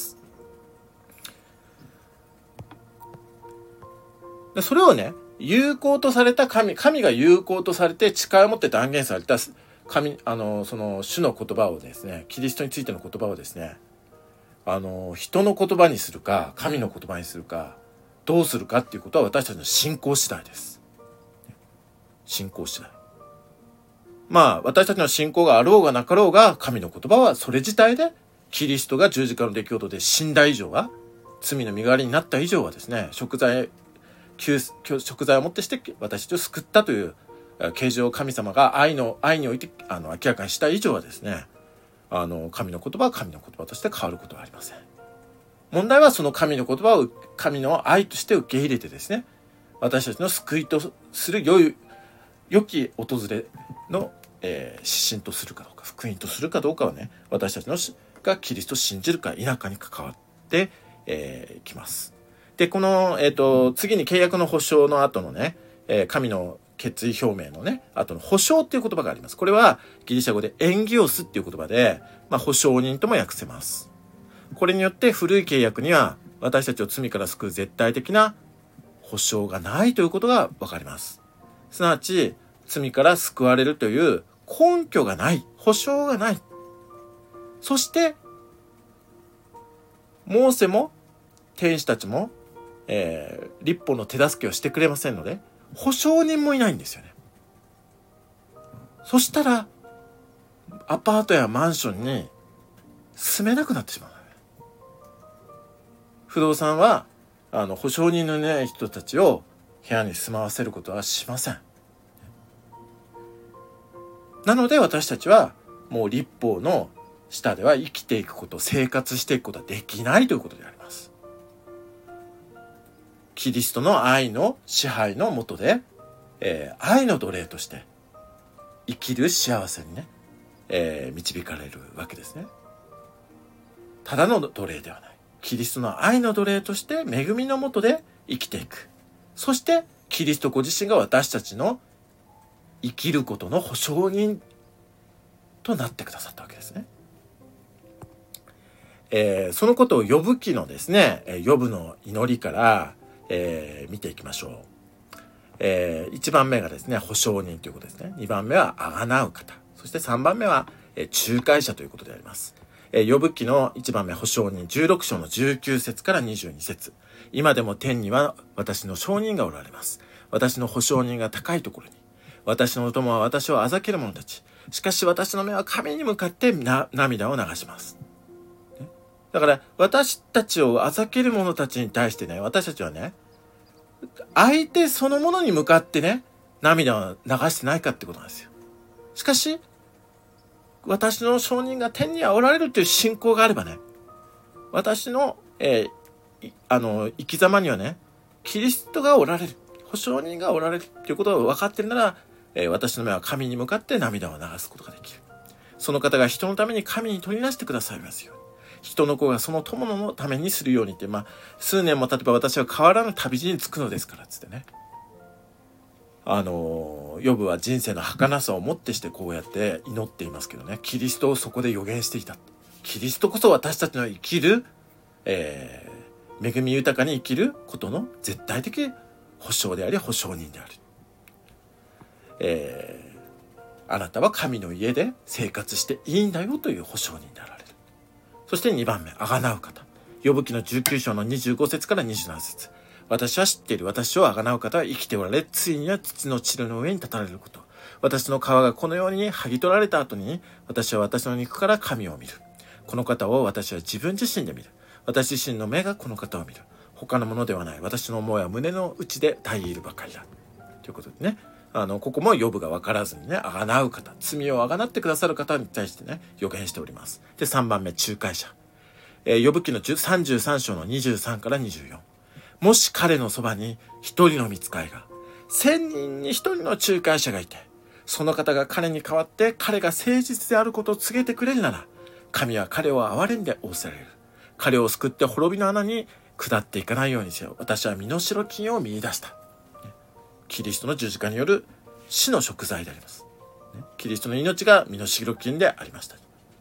でそれをね、有効とされた神、神が有効とされて誓いを持って断言された神、あのその主の言葉をですね、キリストについての言葉をですね、あの人の言葉にするか神の言葉にするかどうするかっていうことは私たちの信仰次第です。信仰次第。まあ私たちの信仰があろうがなかろうが、神の言葉はそれ自体でキリストが十字架の出来事で死んだ以上は、罪の身代わりになった以上はですね、贖罪贖罪をもってして私たちを救ったという啓示を神様が愛の愛においてあの明らかにした以上はですね、あの神の言葉は神の言葉として変わることはありません。問題はその神の言葉を神の愛として受け入れてですね、私たちの救いとする良い良き訪れの、えー、指針とするかどうか、福音とするかどうかはね、私たちのがキリストを信じるか否かに関わってい、えー、きます。でこの、えー、と次に契約の保証の後のね、えー、神の決意表明のね後の保証っていう言葉があります。これはギリシャ語でエンギオスっていう言葉で、まあ、保証人とも訳せます。これによって古い契約には私たちを罪から救う絶対的な保証がないということが分かります。すなわち罪から救われるという根拠がない、保証がない。そしてモーセも天使たちもえー、律法の手助けをしてくれませんので、保証人もいないんですよね。そしたらアパートやマンションに住めなくなってしまう。不動産はあの保証人のいない人たちを部屋に住まわせることはしません。なので私たちはもう律法の下では生きていくこと、生活していくことはできないということであります。キリストの愛の支配の下で、えー、愛の奴隷として生きる幸せにね、えー、導かれるわけですね。ただの奴隷ではない。キリストの愛の奴隷として恵みの下で生きていく。そしてキリストご自身が私たちの生きることの保証人ととなってくださったわけですね。えー、そのことをヨブ記のですね、ヨブの祈りから、えー、見ていきましょう。えー、いちばんめがですね、保証人ということですね。にばんめはあがなう方。そしてさんばんめは、えー、仲介者ということであります。えー、ヨブ記のいちばんめ、保証人、じゅうろく章のじゅうきゅう節からにじゅうに節。今でも天には私の証人がおられます。私の保証人が高いところに。私の友は私をあざける者たち。しかし私の目は神に向かってな涙を流します。だから私たちをあざける者たちに対してね、私たちはね、相手そのものに向かってね、涙を流してないかってことなんですよ。しかし、私の証人が天にはおられるという信仰があればね、私の、えー、あの、生き様にはね、キリストがおられる、保証人がおられるということを分かっているなら、えー、私の目は神に向かって涙を流すことができる。その方が人のために神に取りなしてくださいますように。人の子がその友のためにするようにって、まあ、数年も経てば私は変わらぬ旅路に着くのですから、つってね。あの、ヨブは人生の儚さをもってしてこうやって祈っていますけどね、キリストをそこで予言していた。キリストこそ私たちの生きる、えー、恵み豊かに生きることの絶対的保証であり、保証人である。えー、あなたは神の家で生活していいんだよという保証人であられる。そしてにばんめ、あがなう方。ヨブ記のじゅうきゅう章のにじゅうご節からにじゅうなな節。私は知っている。私をあがなう方は生きておられ、ついには土の汁の上に立たれること。私の皮がこのように剥ぎ取られた後に、私は私の肉から神を見る。この方を私は自分自身で見る。私自身の目がこの方を見る。他のものではない。私の思いは胸の内で耐えいるばかりだ。ということでね。あの、ここもヨブが分からずにね、あがなう方、罪をあがなってくださる方に対してね、予言しております。で、さんばんめ、仲介者。えー、ヨブ記のさんじゅうさん章のにじゅうさんからにじゅうよん。もし彼のそばに一人の御使いが、千人に一人の仲介者がいて、その方が彼に代わって彼が誠実であることを告げてくれるなら、神は彼を憐れんで仰せられる。彼を救って滅びの穴に下っていかないようにせよ。私は身代金を見出した。キリストの十字架による死の贖罪であります。キリストの命が身代金でありました。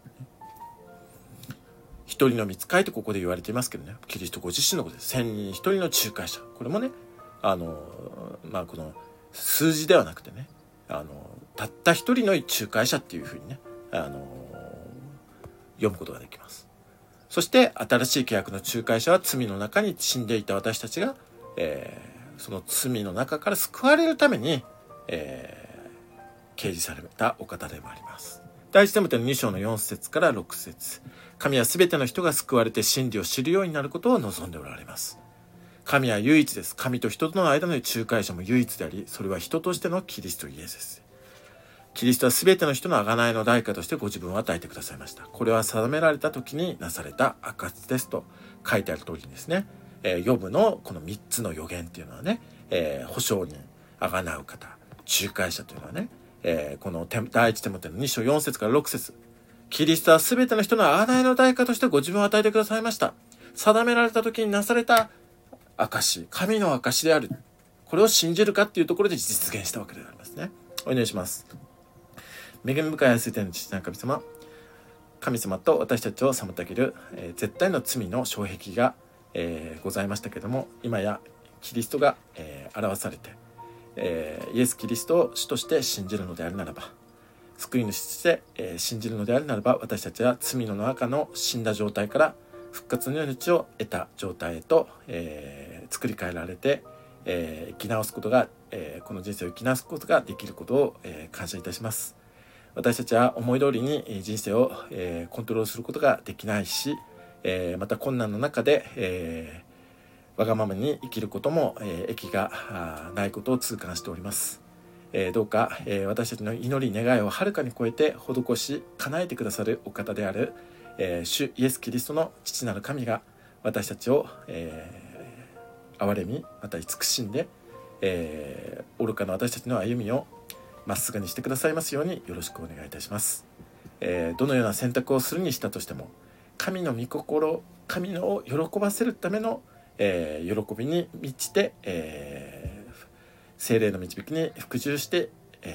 一人の御使いとここで言われていますけどね、キリストご自身のことです。千人一人の仲介者。これもね、あの、まあ、この数字ではなくてね、あの、たった一人の仲介者っていうふうにね、あの、読むことができます。そして新しい契約の仲介者は罪の中に死んでいた私たちが、えーその罪の中から救われるために、えー、掲示されたお方でもあります。第一テモテのに章のよん節からろく節。神はすべての人が救われて真理を知るようになることを望んでおられます。神は唯一です。神と人との間の仲介者も唯一であり、それは人としてのキリストイエスです。キリストはすべての人の贖いの代価としてご自分を与えてくださいました。これは定められた時になされた証ですと書いてある通りにですね、えー、ヨブのこのみっつの予言っていうのはね、えー、保証人、あがなう方、仲介者というのはね、えー、この第一テモテのに章よん節からろく節。キリストはすべての人の贖いの代価としてご自分を与えてくださいました。定められた時になされた証、神の証である。これを信じるかっていうところで実現したわけでありますね。お祈りします。恵み深い愛する天の父なる神様、神様と私たちを妨げる、えー、絶対の罪の障壁がえー、ございましたけども、今やキリストが、えー、表されて、えー、イエス・キリストを主として信じるのであるならば、救い主として、えー、信じるのであるならば、私たちは罪の中の死んだ状態から復活の命を得た状態へと、えー、作り変えられて、えー、生き直すことが、えー、この人生を生き直すことができることを、えー、感謝いたします。私たちは思い通りに人生を、えー、コントロールすることができないし、えー、また困難の中で、えー、わがままに生きることも、えー、益がないことを痛感しております。えー、どうか、えー、私たちの祈り願いをはるかに超えて施し叶えてくださるお方である、えー、主イエス・キリストの父なる神が私たちを、えー、憐れみまた慈しんで、えー、愚かな私たちの歩みをまっすぐにしてくださいますようによろしくお願いいたします。えー、どのような選択をするにしたとしても神の御心、神のを喜ばせるための、えー、喜びに満ちて、えー、聖霊の導きに服従して、え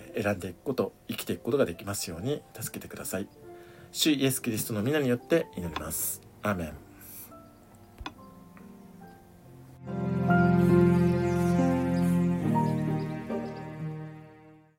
選んでいくこと、生きていくことができますように助けてください。主イエスキリストの皆によって祈ります。アーメン。